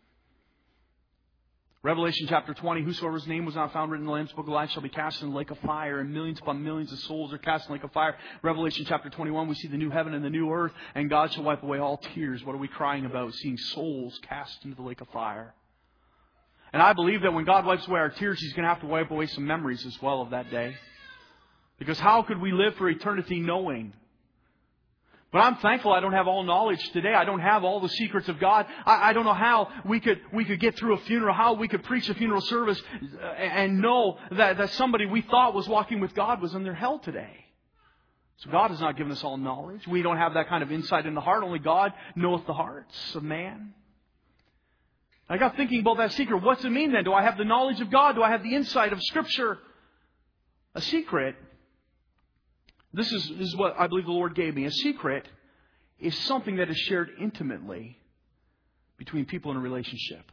[SPEAKER 1] Revelation chapter twenty, whosoever's name was not found written in the Lamb's book of life shall be cast in the lake of fire, and millions upon millions of souls are cast in the lake of fire. Revelation chapter twenty-one, we see the new heaven and the new earth, and God shall wipe away all tears. What are we crying about? Seeing souls cast into the lake of fire. And I believe that when God wipes away our tears, He's going to have to wipe away some memories as well of that day. Because how could we live for eternity knowing? But I'm thankful I don't have all knowledge today. I don't have all the secrets of God. I, I don't know how we could we could get through a funeral, how we could preach a funeral service and know that, that somebody we thought was walking with God was in their hell today. So God has not given us all knowledge. We don't have that kind of insight in the heart. Only God knoweth the hearts of man. I got thinking about that secret. What's it mean then? Do I have the knowledge of God? Do I have the insight of Scripture? A secret. This is, this is what I believe the Lord gave me. A secret is something that is shared intimately between people in a relationship.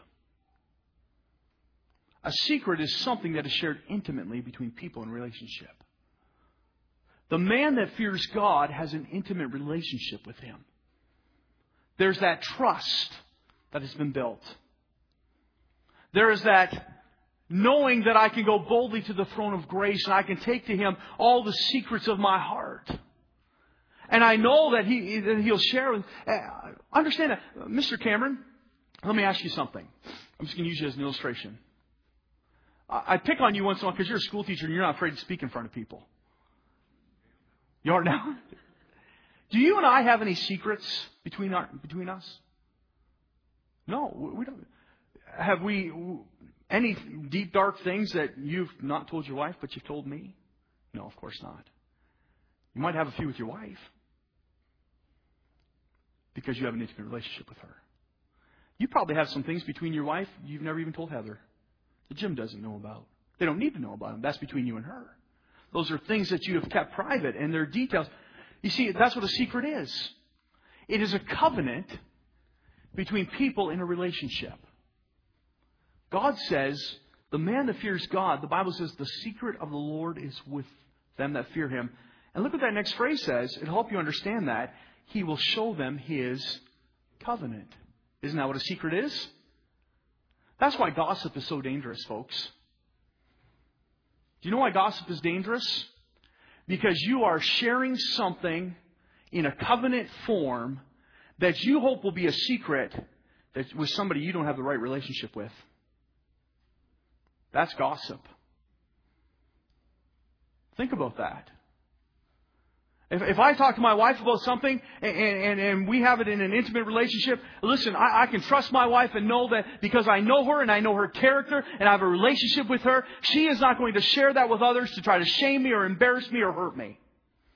[SPEAKER 1] A secret is something that is shared intimately between people in a relationship. The man that fears God has an intimate relationship with Him. There's that trust. that has been built. There is that knowing that I can go boldly to the throne of grace and I can take to Him all the secrets of my heart. And I know that, he, that He'll share with... Uh, understand that. Mister Cameron, let me ask you something. I'm just going to use you as an illustration. I, I pick on you once in a while because you're a school teacher and you're not afraid to speak in front of people. You are now? Do you and I have any secrets between our, between us? No, we don't. Have we any deep, dark things that you've not told your wife, but you've told me? No, of course not. You might have a few with your wife because you have an intimate relationship with her. You probably have some things between your wife you've never even told Heather that Jim doesn't know about. They don't need to know about them. That's between you and her. Those are things that you have kept private, and they're details. You see, that's what a secret is. It is a covenant between people in a relationship. God says, the man that fears God, the Bible says, the secret of the Lord is with them that fear Him. And look what that next phrase says. It'll help you understand that. He will show them His covenant. Isn't that what a secret is? That's why gossip is so dangerous, folks. Do you know why gossip is dangerous? Because you are sharing something in a covenant form that you hope will be a secret that with somebody you don't have the right relationship with. That's gossip. Think about that. If, if I talk to my wife about something and, and, and we have it in an intimate relationship, listen, I, I can trust my wife and know that because I know her and I know her character and I have a relationship with her, she is not going to share that with others to try to shame me or embarrass me or hurt me.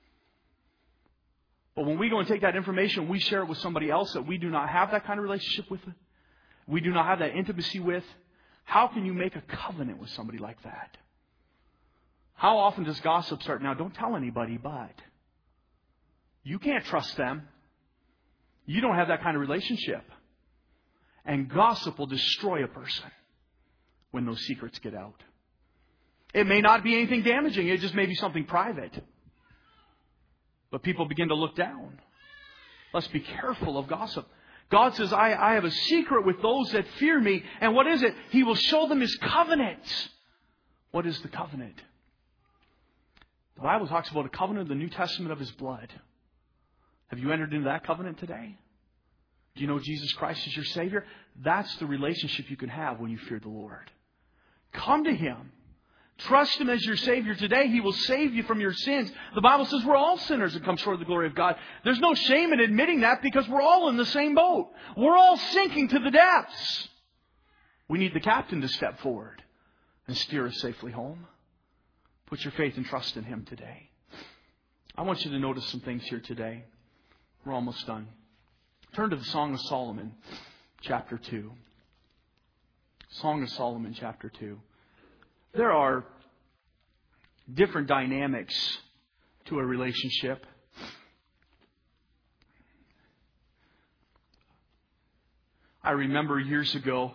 [SPEAKER 1] But when we go and take that information, we share it with somebody else that we do not have that kind of relationship with, we do not have that intimacy with, how can you make a covenant with somebody like that? How often does gossip start? Now, don't tell anybody, but you can't trust them. You don't have that kind of relationship. And gossip will destroy a person when those secrets get out. It may not be anything damaging. It just may be something private. But people begin to look down. Let's be careful of gossip. God says, I, I have a secret with those that fear me. And what is it? He will show them His covenant. What is the covenant? The Bible talks about a covenant of the New Testament of His blood. Have you entered into that covenant today? Do you know Jesus Christ is your Savior? That's the relationship you can have when you fear the Lord. Come to Him. Trust Him as your Savior today. He will save you from your sins. The Bible says we're all sinners and come short of the glory of God. There's no shame in admitting that because we're all in the same boat. We're all sinking to the depths. We need the captain to step forward and steer us safely home. Put your faith and trust in Him today. I want you to notice some things here today. We're almost done. Turn to the Song of Solomon, chapter two. Song of Solomon, chapter two. There are different dynamics to a relationship. I remember years ago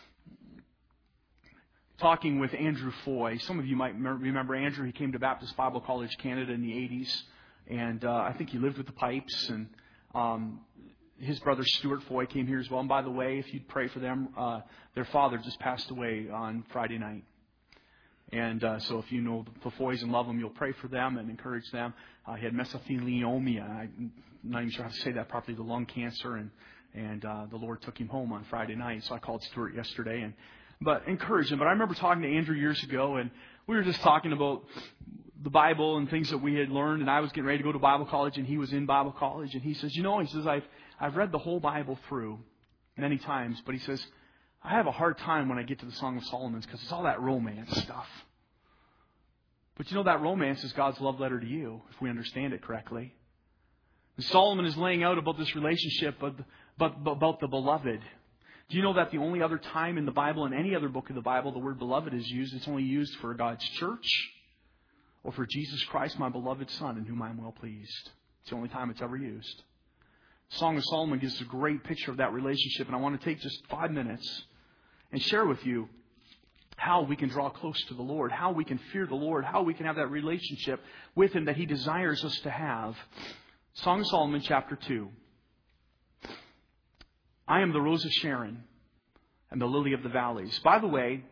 [SPEAKER 1] talking with Andrew Foy. Some of you might remember Andrew. He came to Baptist Bible College Canada in the eighties. And uh, I think he lived with the Pipes. And um, his brother Stuart Foy came here as well. And by the way, if you'd pray for them, uh, their father just passed away on Friday night. And uh, so if you know the Foys and love them, you'll pray for them and encourage them. Uh, he had mesothelioma. I'm not even sure how to say that properly, the lung cancer. And, and uh, the Lord took him home on Friday night. So I called Stuart yesterday and but encourage him. But I remember talking to Andrew years ago, and we were just talking about the Bible and things that we had learned. And I was getting ready to go to Bible college, and he was in Bible college. And he says, you know, he says, I've, I've read the whole Bible through many times. But he says, I have a hard time when I get to the Song of Solomon because it's all that romance stuff. But you know, that romance is God's love letter to you, if we understand it correctly. And Solomon is laying out about this relationship, but, but, but about the beloved. Do you know that the only other time in the Bible, in any other book of the Bible, the word beloved is used, it's only used for God's church or for Jesus Christ, my beloved Son, in whom I am well pleased. It's the only time it's ever used. Song of Solomon gives a great picture of that relationship, and I want to take just five minutes and share with you how we can draw close to the Lord, how we can fear the Lord, how we can have that relationship with Him that He desires us to have. Song of Solomon, chapter two. I am the rose of Sharon and the lily of the valleys. By the way,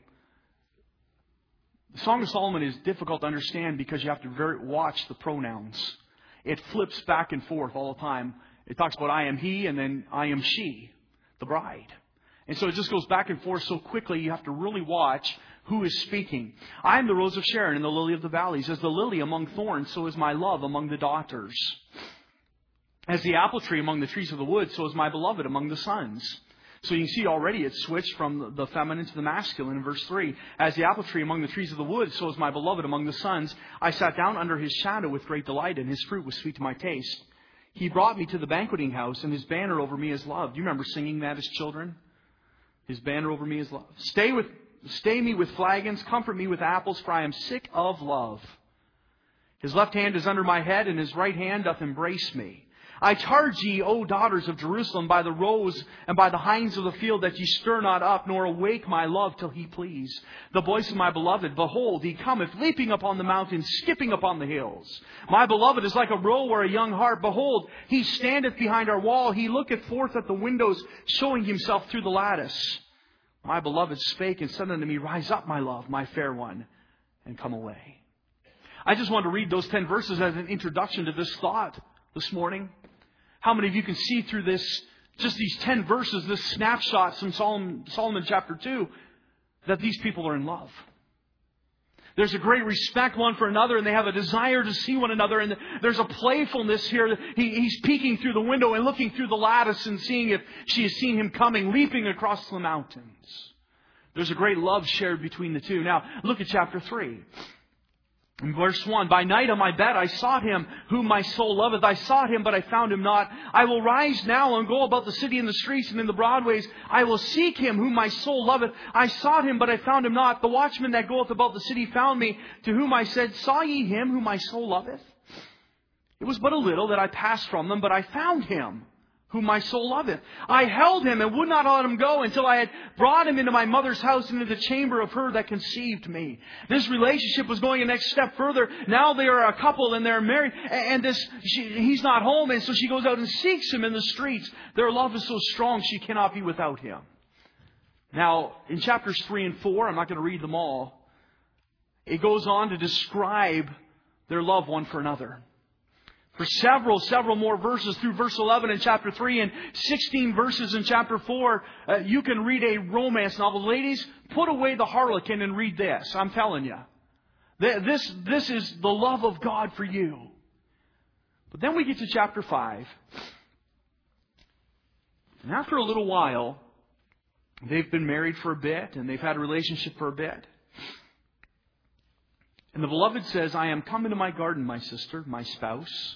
[SPEAKER 1] the Song of Solomon is difficult to understand because you have to very, watch the pronouns. It flips back and forth all the time. It talks about I am he and then I am she, the bride. And so it just goes back and forth so quickly you have to really watch who is speaking. I am the rose of Sharon and the lily of the valleys. As the lily among thorns, so is my love among the daughters. As the apple tree among the trees of the wood, so is my beloved among the sons. So you can see already it's switched from the feminine to the masculine in verse three. As the apple tree among the trees of the wood, so is my beloved among the sons. I sat down under his shadow with great delight, and his fruit was sweet to my taste. He brought me to the banqueting house, and his banner over me is love. Do you remember singing that as children? His banner over me is love. Stay with, stay me with flagons, comfort me with apples, for I am sick of love. His left hand is under my head, and his right hand doth embrace me. I charge ye, O daughters of Jerusalem, by the roes and by the hinds of the field, that ye stir not up, nor awake my love till he please. The voice of my beloved, behold, he cometh, leaping upon the mountains, skipping upon the hills. My beloved is like a roe or a young hart. Behold, he standeth behind our wall. He looketh forth at the windows, showing himself through the lattice. My beloved spake and said unto me, Rise up, my love, my fair one, and come away. I just want to read those ten verses as an introduction to this thought this morning. How many of you can see through this, just these ten verses, this snapshot from Solomon, Solomon chapter two, that these people are in love? There's a great respect one for another, and they have a desire to see one another, and there's a playfulness here. He, he's peeking through the window and looking through the lattice and seeing if she has seen him coming, leaping across the mountains. There's a great love shared between the two. Now, look at chapter three. In verse one, by night on my bed I sought him whom my soul loveth. I sought him, but I found him not. I will rise now and go about the city in the streets and in the broadways. I will seek him whom my soul loveth. I sought him, but I found him not. The watchman that goeth about the city found me, to whom I said, Saw ye him whom my soul loveth? It was but a little that I passed from them, but I found him whom my soul loveth. I held him and would not let him go until I had brought him into my mother's house, into the chamber of her that conceived me. This relationship was going a next step further. Now they are a couple and they're married, and this she, he's not home, and so she goes out and seeks him in the streets. Their love is so strong she cannot be without him. Now, in chapters three and four, I'm not going to read them all, it goes on to describe their love one for another. For several, several more verses through verse eleven in chapter three and sixteen verses in chapter four, uh, you can read a romance novel. Ladies, put away the harlequin and read this. I'm telling you. This, this is the love of God for you. But then we get to chapter five. And after a little while, they've been married for a bit and they've had a relationship for a bit. And the beloved says, I am come into my garden, my sister, my spouse.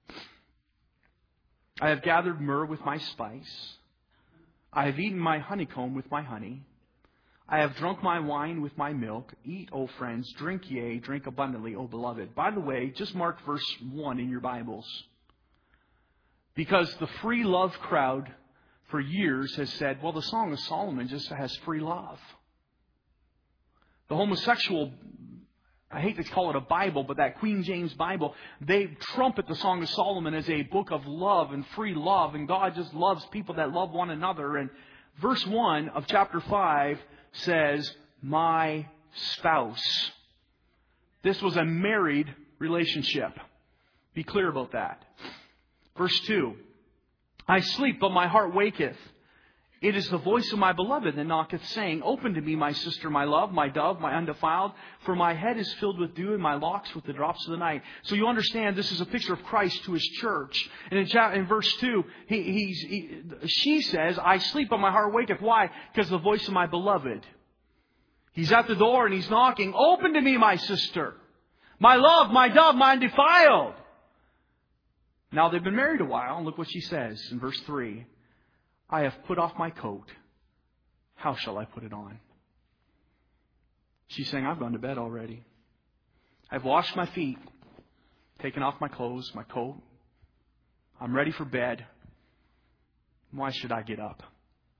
[SPEAKER 1] I have gathered myrrh with my spice. I have eaten my honeycomb with my honey. I have drunk my wine with my milk. Eat, O friends, drink yea, drink abundantly, O beloved. By the way, just mark verse one in your Bibles. Because the free love crowd for years has said, well, the Song of Solomon just has free love. The homosexual, I hate to call it a Bible, but that Queen James Bible, they trumpet the Song of Solomon as a book of love and free love. And God just loves people that love one another. And verse one of chapter five says, my spouse. This was a married relationship. Be clear about that. Verse two. I sleep, but my heart waketh. It is the voice of my beloved that knocketh, saying, Open to me, my sister, my love, my dove, my undefiled. For my head is filled with dew, and my locks with the drops of the night. So you understand this is a picture of Christ to His church. And in, chapter, in verse two, he, he's, he, she says, I sleep, but my heart waketh. Why? Because the voice of my beloved. He's at the door and he's knocking. Open to me, my sister, my love, my dove, my undefiled. Now they've been married a while, and look what she says in verse three. I have put off my coat. How shall I put it on? She's saying, I've gone to bed already. I've washed my feet, taken off my clothes, my coat. I'm ready for bed. Why should I get up?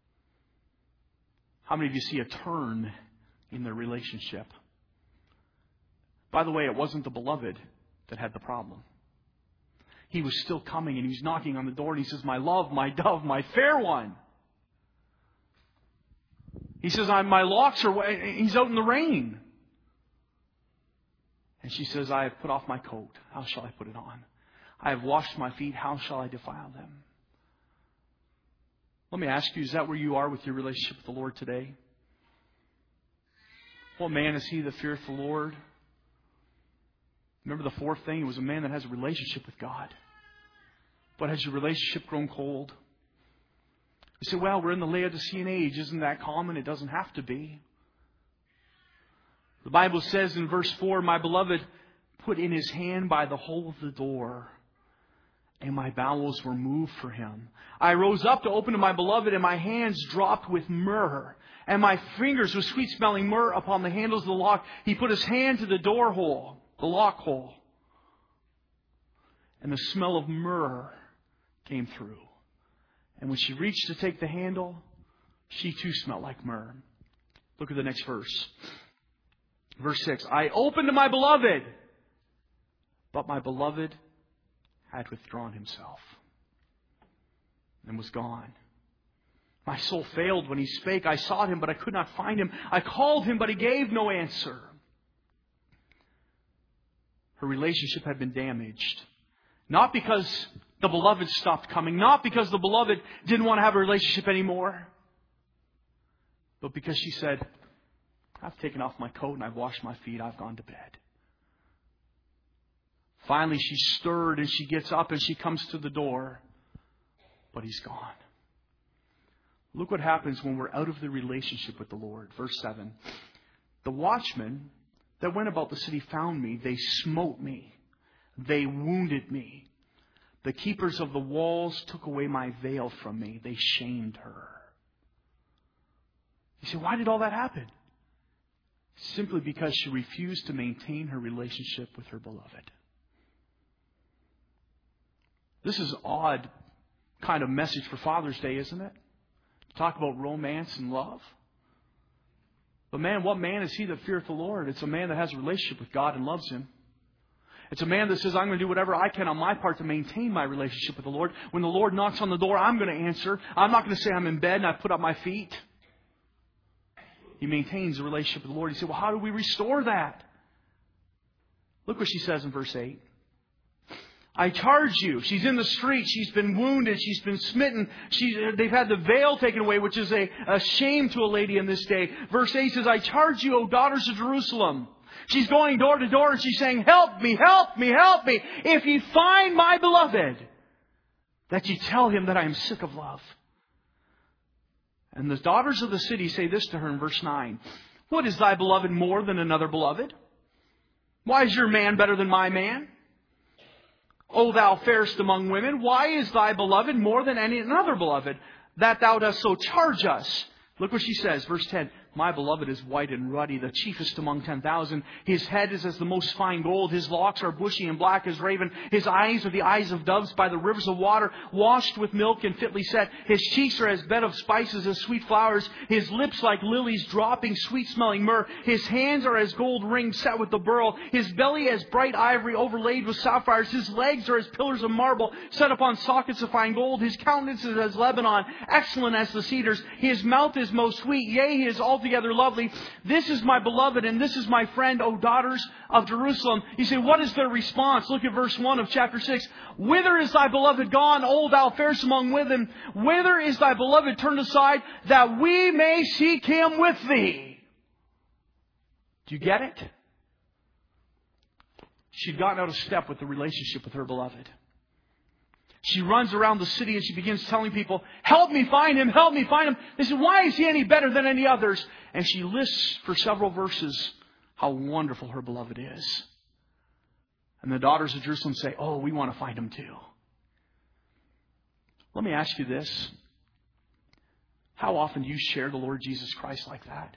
[SPEAKER 1] How many of you see a turn in their relationship? By the way, it wasn't the beloved that had the problem. He was still coming and he's knocking on the door and he says, my love, my dove, my fair one. He says, I'm, my locks are wet. He's out in the rain. And she says, I have put off my coat. How shall I put it on? I have washed my feet. How shall I defile them? Let me ask you, is that where you are with your relationship with the Lord today? What man is he that feareth the Lord? Remember the fourth thing? It was a man that has a relationship with God. But has your relationship grown cold? You say, well, we're in the Laodicean age. Isn't that common? It doesn't have to be. The Bible says in verse four, my beloved put in his hand by the hole of the door, and my bowels were moved for him. I rose up to open to my beloved, and my hands dropped with myrrh, and my fingers with sweet-smelling myrrh upon the handles of the lock. He put his hand to the door hole, the lock hole, and the smell of myrrh came through. And when she reached to take the handle, she too smelled like myrrh. Look at the next verse. Verse six. I opened to my beloved, but my beloved had withdrawn himself and was gone. My soul failed when he spake. I sought him, but I could not find him. I called him, but he gave no answer. Her relationship had been damaged. Not because the beloved stopped coming. Not because the beloved didn't want to have a relationship anymore. But because she said, I've taken off my coat and I've washed my feet. I've gone to bed. Finally, she's stirred and she gets up and she comes to the door. But he's gone. Look what happens when we're out of the relationship with the Lord. Verse seven. The watchmen that went about the city found me. They smote me. They wounded me. The keepers of the walls took away my veil from me. They shamed her. You say, why did all that happen? Simply because she refused to maintain her relationship with her beloved. This is an odd kind of message for Father's Day, isn't it? Talk about romance and love. But man, what man is he that feareth the Lord? It's a man that has a relationship with God and loves Him. It's a man that says, I'm going to do whatever I can on my part to maintain my relationship with the Lord. When the Lord knocks on the door, I'm going to answer. I'm not going to say I'm in bed and I've put up my feet. He maintains a relationship with the Lord. You say, well, how do we restore that? Look what she says in verse eight. I charge you. She's in the street. She's been wounded. She's been smitten. She's, they've had the veil taken away, which is a, a shame to a lady in this day. Verse eight says, I charge you, O daughters of Jerusalem. She's going door to door and she's saying, help me, help me, help me. If ye find my beloved, that ye tell him that I am sick of love. And the daughters of the city say this to her in verse nine. What is thy beloved more than another beloved? Why is your man better than my man? O thou fairest among women, why is thy beloved more than any another beloved, that thou dost so charge us? Look what she says, verse ten. My beloved is white and ruddy, the chiefest among ten thousand. His head is as the most fine gold. His locks are bushy and black as raven. His eyes are the eyes of doves by the rivers of water, washed with milk and fitly set. His cheeks are as bed of spices, as sweet flowers. His lips like lilies, dropping sweet-smelling myrrh. His hands are as gold rings set with the beryl. His belly as bright ivory overlaid with sapphires. His legs are as pillars of marble set upon sockets of fine gold. His countenance is as Lebanon, excellent as the cedars. His mouth is most sweet, yea, he is altogether lovely. This is my beloved and this is my friend, O daughters of Jerusalem. You say, what is their response? Look at verse one of chapter six. Whither is thy beloved gone, O thou fairest among women? Whither is thy beloved turned aside, that we may seek him with thee? Do you get it? She'd gotten out of step with the relationship with her beloved. She runs around the city and she begins telling people, help me find him, help me find him. They say, why is he any better than any others? And she lists for several verses how wonderful her beloved is. And the daughters of Jerusalem say, oh, we want to find him too. Let me ask you this. How often do you share the Lord Jesus Christ like that?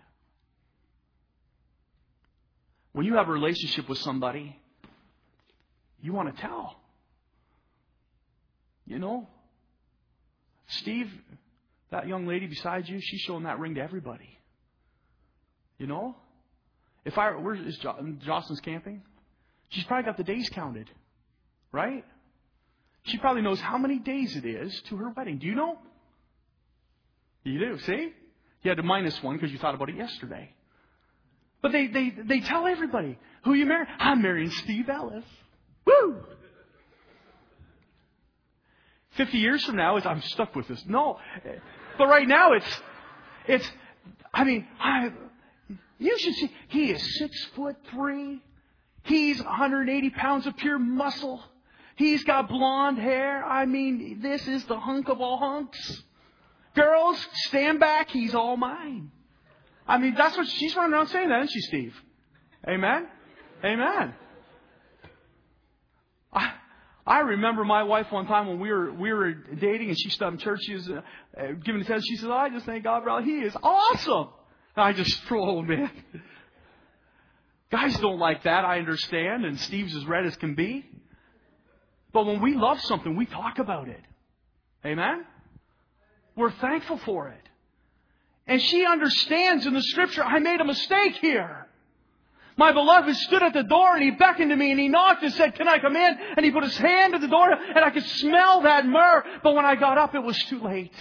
[SPEAKER 1] When you have a relationship with somebody, you want to tell. You know, Steve, that young lady beside you, she's showing that ring to everybody. You know, if I, where is jo- Jocelyn's camping? She's probably got the days counted, right? She probably knows how many days it is to her wedding. Do you know? You do, see? You had to minus one because you thought about it yesterday. But they, they, they tell everybody, who you marry? I'm marrying Steve Ellis. Woo! Fifty years from now, it's, I'm stuck with this. No. But right now, it's, it's, I mean, I, you should see, he is six foot three. He's one hundred eighty pounds of pure muscle. He's got blonde hair. I mean, this is the hunk of all hunks. Girls, stand back. He's all mine. I mean, that's what she's running around saying that, isn't she, Steve? Amen? Amen. I, I remember my wife one time when we were we were dating and she stopped in church. She was uh, giving a test. She said, I just thank God, brother. He is awesome. And I just threw, oh, man. Guys don't like that, I understand. And Steve's as red as can be. But when we love something, we talk about it. Amen? We're thankful for it. And she understands in the Scripture, I made a mistake here. My beloved stood at the door and he beckoned to me and he knocked and said, can I come in? And he put his hand at the door and I could smell that myrrh. But when I got up, it was too late.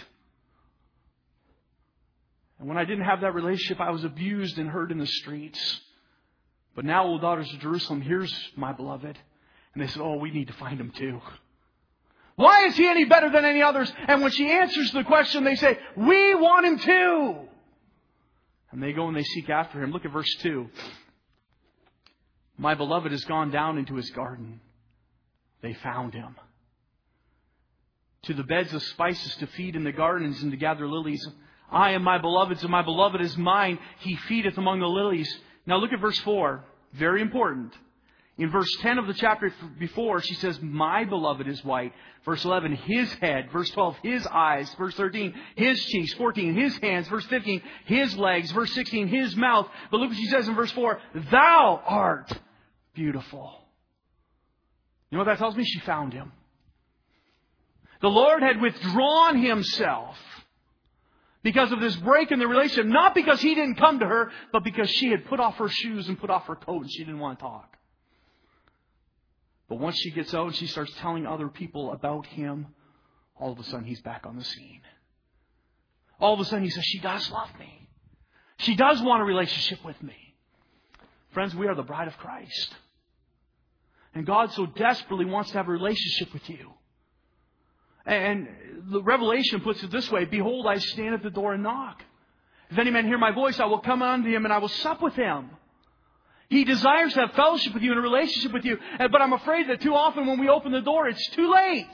[SPEAKER 1] And when I didn't have that relationship, I was abused and hurt in the streets. But now, O daughters of Jerusalem, here's my beloved. And they said, oh, we need to find him too. Why is he any better than any others? And when she answers the question, they say, we want him too. And they go and they seek after him. Look at verse two. My beloved has gone down into his garden. They found him. To the beds of spices to feed in the gardens and to gather lilies. I am my beloved's and my beloved is mine. He feedeth among the lilies. Now look at verse four. Very important. In verse ten of the chapter before, she says, my beloved is white. Verse eleven, his head. Verse twelve, his eyes. Verse thirteen, his cheeks. fourteen, his hands. Verse fifteen, his legs. Verse sixteen, his mouth. But look what she says in verse four, thou art beautiful. You know what that tells me? She found him. The Lord had withdrawn himself because of this break in the relationship. Not because he didn't come to her, but because she had put off her shoes and put off her coat and she didn't want to talk. But once she gets out and she starts telling other people about him, all of a sudden he's back on the scene. All of a sudden he says, she does love me. She does want a relationship with me. Friends, we are the bride of Christ. And God so desperately wants to have a relationship with you. And the Revelation puts it this way, behold, I stand at the door and knock. If any man hear my voice, I will come unto him and I will sup with him. He desires to have fellowship with you and a relationship with you. But I'm afraid that too often when we open the door, it's too late.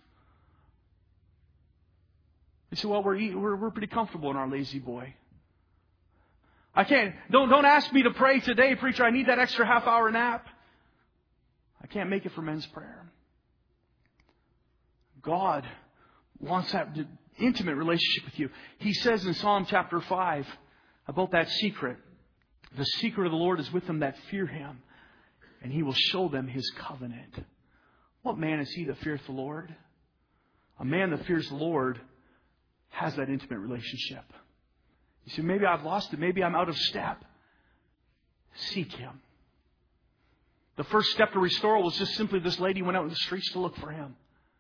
[SPEAKER 1] You say, well, we're, we're, we're pretty comfortable in our lazy boy. I can't, don't, don't ask me to pray today, preacher. I need that extra half hour nap. I can't make it for men's prayer. God wants that intimate relationship with you. He says in Psalm chapter five about that secret. The secret of the Lord is with them that fear him, and he will show them his covenant. What man is he that feareth the Lord? A man that fears the Lord has that intimate relationship. You say, maybe I've lost it. Maybe I'm out of step. Seek him. The first step to restoral was just simply this lady went out in the streets to look for him.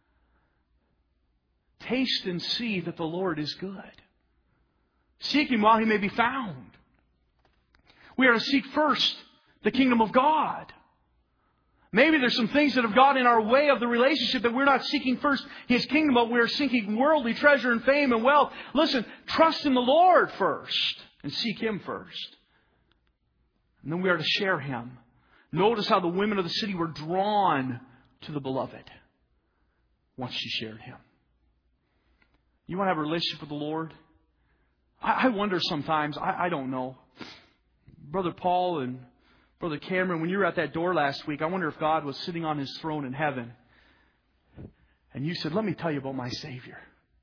[SPEAKER 1] Taste and see that the Lord is good. Seek him while he may be found. We are to seek first the kingdom of God. Maybe there's some things that have got in our way of the relationship that we're not seeking first his kingdom, but we're seeking worldly treasure and fame and wealth. Listen, trust in the Lord first and seek him first. And then we are to share him. Notice how the women of the city were drawn to the beloved once she shared him. You want to have a relationship with the Lord? I, I wonder sometimes, I, I don't know. Brother Paul and Brother Cameron, when you were at that door last week, I wonder if God was sitting on his throne in heaven. And you said, let me tell you about my Savior.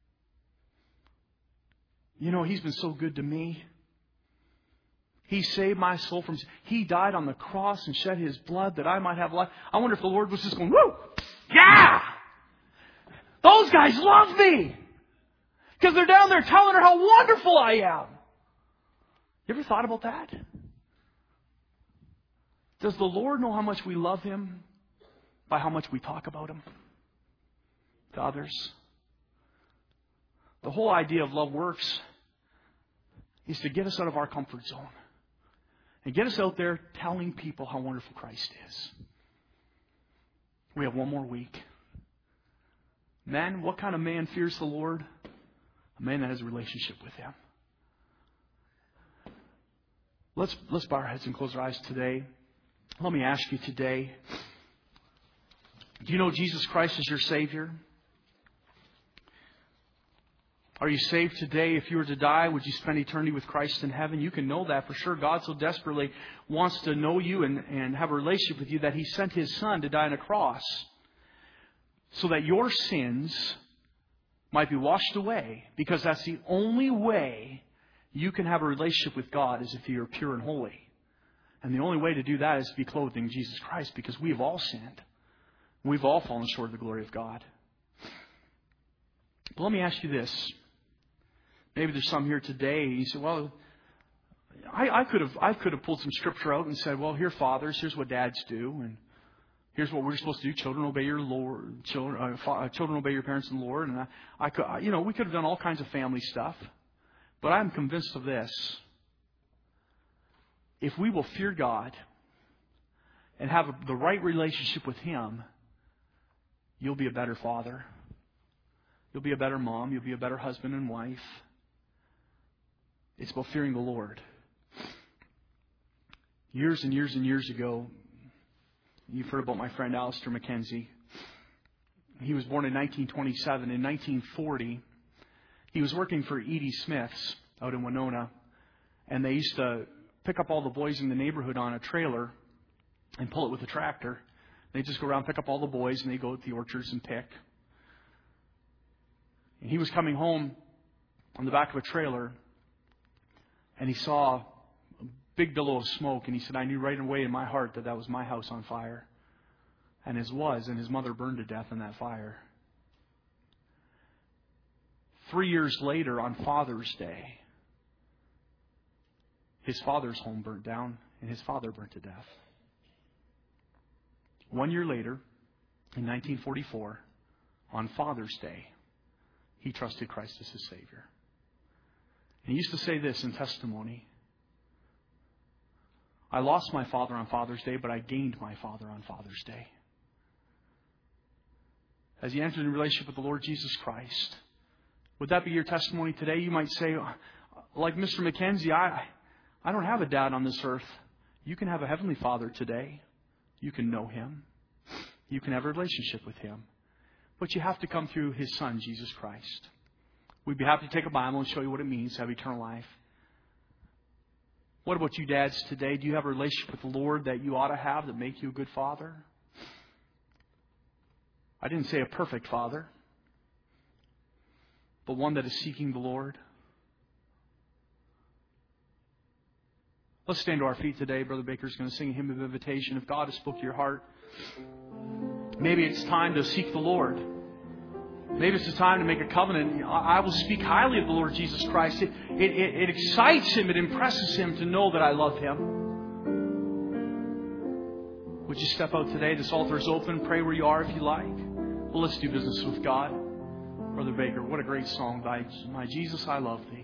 [SPEAKER 1] You know, he's been so good to me. He saved my soul from... He died on the cross and shed his blood that I might have life. I wonder if the Lord was just going, woo! Yeah! Those guys love me! Because they're down there telling her how wonderful I am. You ever thought about that? Does the Lord know how much we love him by how much we talk about him to others? The whole idea of love works is to get us out of our comfort zone and get us out there telling people how wonderful Christ is. We have one more week. Man, what kind of man fears the Lord? A man that has a relationship with Him. Let's, let's bow our heads and close our eyes today. Let me ask you today, do you know Jesus Christ is your Savior? Are you saved today? If you were to die, would you spend eternity with Christ in heaven? You can know that for sure. God so desperately wants to know you and, and have a relationship with you that He sent His Son to die on a cross so that your sins might be washed away, because that's the only way you can have a relationship with God, is if you're pure and holy. And the only way to do that is to be clothed in Jesus Christ, because we've all sinned. We've all fallen short of the glory of God. But let me ask you this. Maybe there's some here today. You say, well, I, I could have I could have pulled some scripture out and said, well, here, fathers, here's what dads do, and here's what we're supposed to do. Children, obey your Lord. Children, uh, fa- children obey your parents in the Lord. And I, I could, you know, we could have done all kinds of family stuff. But I'm convinced of this. If we will fear God and have the right relationship with Him, you'll be a better father. You'll be a better mom. You'll be a better husband and wife. It's about fearing the Lord. Years and years and years ago, you've heard about my friend Alistair Mackenzie. He was born in nineteen twenty-seven. In nineteen forty, he was working for Edie Smith's out in Winona. And they used to pick up all the boys in the neighborhood on a trailer and pull it with a tractor. They'd just go around, pick up all the boys, and they'd go to the orchards and pick. And he was coming home on the back of a trailer, and he saw a big billow of smoke, and he said, I knew right away in my heart that that was my house on fire. And it was, and his mother burned to death in that fire. Three years later, on Father's Day, his father's home burnt down, and his father burnt to death. One year later, in nineteen forty-four, on Father's Day, he trusted Christ as his Savior. And he used to say this in testimony. I lost my father on Father's Day, but I gained my father on Father's Day. As he entered in a relationship with the Lord Jesus Christ, would that be your testimony today? You might say, like Mister Mackenzie, I, I don't have a dad on this earth. You can have a Heavenly Father today. You can know Him. You can have a relationship with Him. But you have to come through His Son, Jesus Christ. We'd be happy to take a Bible and show you what it means to have eternal life. What about you dads today? Do you have a relationship with the Lord that you ought to have that make you a good father? I didn't say a perfect father, but one that is seeking the Lord. Let's stand to our feet today. Brother Baker's going to sing a hymn of invitation. If God has spoke to your heart, maybe it's time to seek the Lord. Maybe it's the time to make a covenant. I will speak highly of the Lord Jesus Christ. It, it, it excites Him. It impresses Him to know that I love Him. Would you step out today? This altar is open. Pray where you are if you like. Well, let's do business with God. Brother Baker, what a great song. By my Jesus, I love Thee.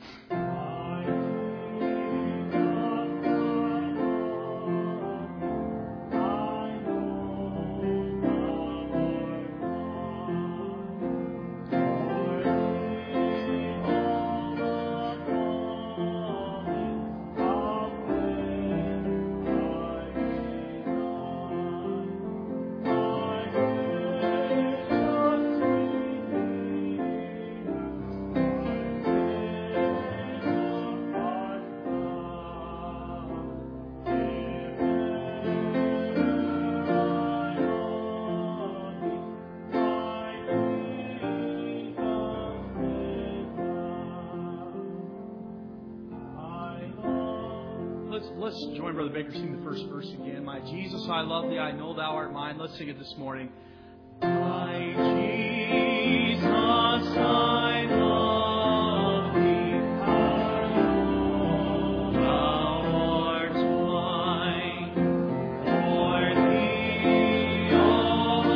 [SPEAKER 1] Let's join Brother Baker sing the first verse again. My Jesus, I love Thee. I know Thou art mine. Let's sing it this morning. My Jesus, I love Thee. I know Thou art mine. For Thee all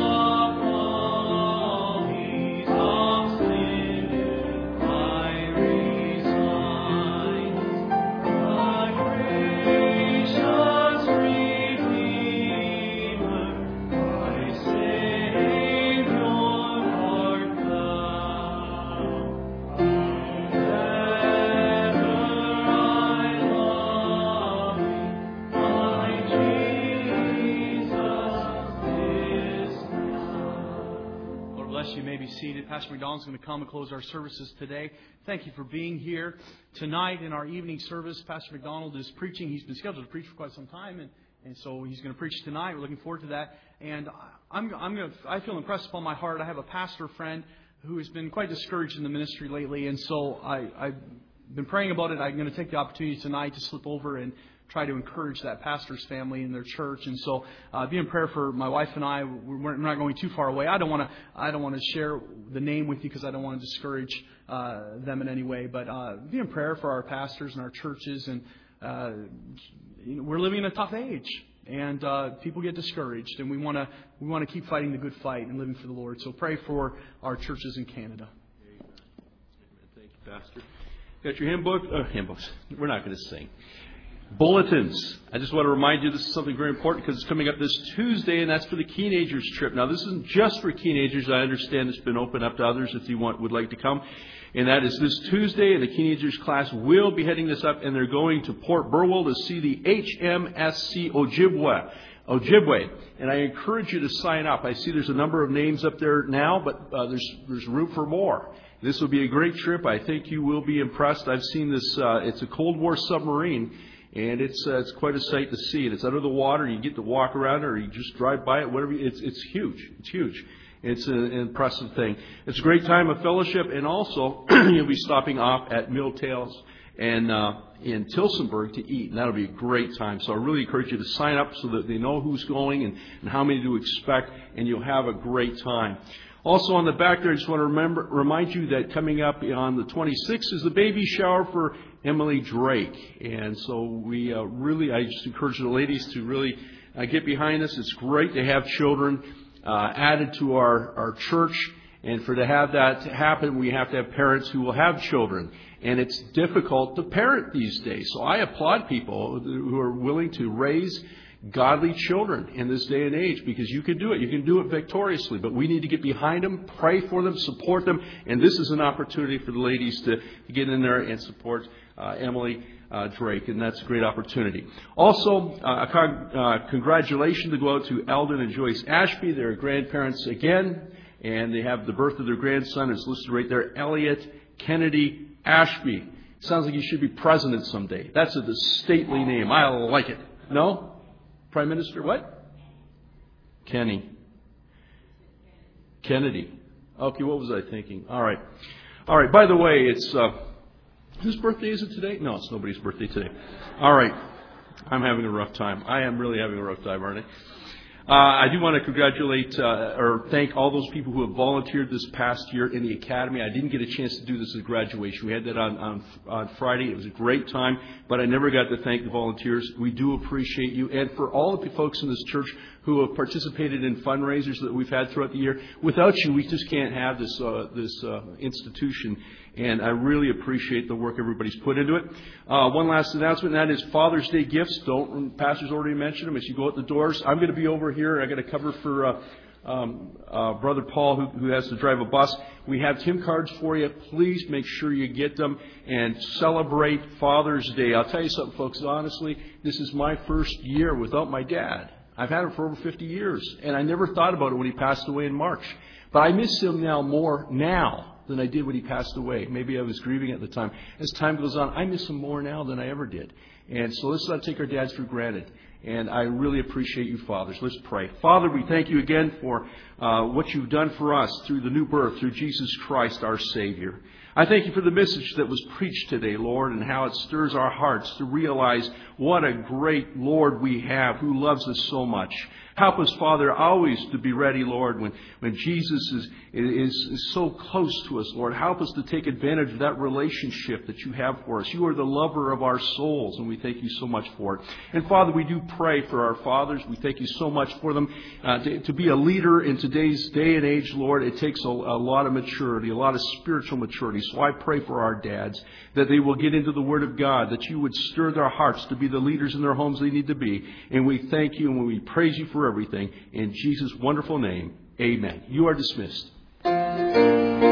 [SPEAKER 1] follies of sin I resign. be seated. Pastor McDonald's going to come and close our services today. Thank you for being here. Tonight in our evening service, Pastor McDonald is preaching. He's been scheduled to preach for quite some time, and, and so he's going to preach tonight. We're looking forward to that. And I'm, I'm going to, I feel impressed upon my heart. I have a pastor friend who has been quite discouraged in the ministry lately, and so I, I've been praying about it. I'm going to take the opportunity tonight to slip over and try to encourage that pastor's family in their church. And so uh, be in prayer for my wife and I. We're not going too far away. I don't want to I don't want to share the name with you because I don't want to discourage uh, them in any way. But uh, be in prayer for our pastors and our churches. And uh, you know, we're living in a tough age, and uh, people get discouraged. And we want to we want to keep fighting the good fight and living for the Lord. So pray for our churches in Canada.
[SPEAKER 2] Amen. Thank you, Pastor. Got your hymn book? Uh, hymn books. We're not going to sing. Bulletins. I just want to remind you this is something very important because it's coming up this Tuesday, and that's for the teenagers trip. Now, this isn't just for teenagers. I understand it's been opened up to others if you want would like to come. And that is this Tuesday, and the teenagers class will be heading this up, and they're going to Port Burwell to see the H M S C Ojibwe. Ojibwe. And I encourage you to sign up. I see there's a number of names up there now, but uh, there's there's room for more. This will be a great trip. I think you will be impressed. I've seen this. Uh, it's a Cold War submarine. And it's uh, it's quite a sight to see. And it's under the water. You get to walk around it, or you just drive by it. Whatever. It's it's huge. It's huge. It's an, an impressive thing. It's a great time of fellowship, and also you'll be stopping off at Milltails and uh, in Tilsonburg to eat, and that'll be a great time. So I really encourage you to sign up so that they know who's going and, and how many to expect, and you'll have a great time. Also on the back there, I just want to remember, remind you that coming up on the twenty-sixth is the baby shower for Emily Drake. And so we uh, really, I just encourage the ladies to really uh, get behind this. It's great to have children uh, added to our, our church. And for to have that happen, we have to have parents who will have children. And it's difficult to parent these days. So I applaud people who are willing to raise godly children in this day and age, because you can do it. You can do it victoriously, but we need to get behind them, pray for them, support them, and this is an opportunity for the ladies to, to get in there and support uh, Emily uh, Drake, and that's a great opportunity. Also, uh, a con- uh, congratulations to go out to Eldon and Joyce Ashby. They're grandparents again, and they have the birth of their grandson. It's listed right there, Elliot Kennedy Ashby. Sounds like he should be president someday. That's a stately name. I like it. No? Prime Minister, what? Kenny. Kennedy. Okay, what was I thinking? All right. All right, by the way, it's, uh, whose birthday is it today? No, it's nobody's birthday today. All right. I'm having a rough time. I am really having a rough time, aren't I? Uh, I do want to congratulate uh, or thank all those people who have volunteered this past year in the academy. I didn't get a chance to do this at graduation. We had that on, on, on Friday. It was a great time, but I never got to thank the volunteers. We do appreciate you. And for all of the folks in this church who have participated in fundraisers that we've had throughout the year, without you, we just can't have this uh, this uh, institution. And I really appreciate the work everybody's put into it. Uh, one last announcement, and that is Father's Day gifts. Don't, Pastor's already mentioned them. As you go out the doors, I'm going to be over here. I got to cover for uh, um, uh, Brother Paul, who, who has to drive a bus. We have Tim cards for you. Please make sure you get them and celebrate Father's Day. I'll tell you something, folks. Honestly, this is my first year without my dad. I've had him for over fifty years, and I never thought about it when he passed away in March. But I miss him now more now than I did when he passed away. Maybe I was grieving at the time. As time goes on, I miss him more now than I ever did. And so let's not take our dads for granted. And I really appreciate you, fathers. Let's pray. Father, we thank you again for uh, what you've done for us through the new birth, through Jesus Christ, our Savior. I thank you for the message that was preached today, Lord, and how it stirs our hearts to realize what a great Lord we have who loves us so much. Help us, Father, always to be ready, Lord, when, when Jesus is, is, is so close to us, Lord. Help us to take advantage of that relationship that you have for us. You are the lover of our souls, and we thank you so much for it. And, Father, we do pray for our fathers. We thank you so much for them. Uh, to, to be a leader in today's day and age, Lord, it takes a, a lot of maturity, a lot of spiritual maturity. So I pray for our dads that they will get into the Word of God, that you would stir their hearts to be the leaders in their homes they need to be. And we thank you and we praise you for everything. In Jesus' wonderful name, amen. You are dismissed.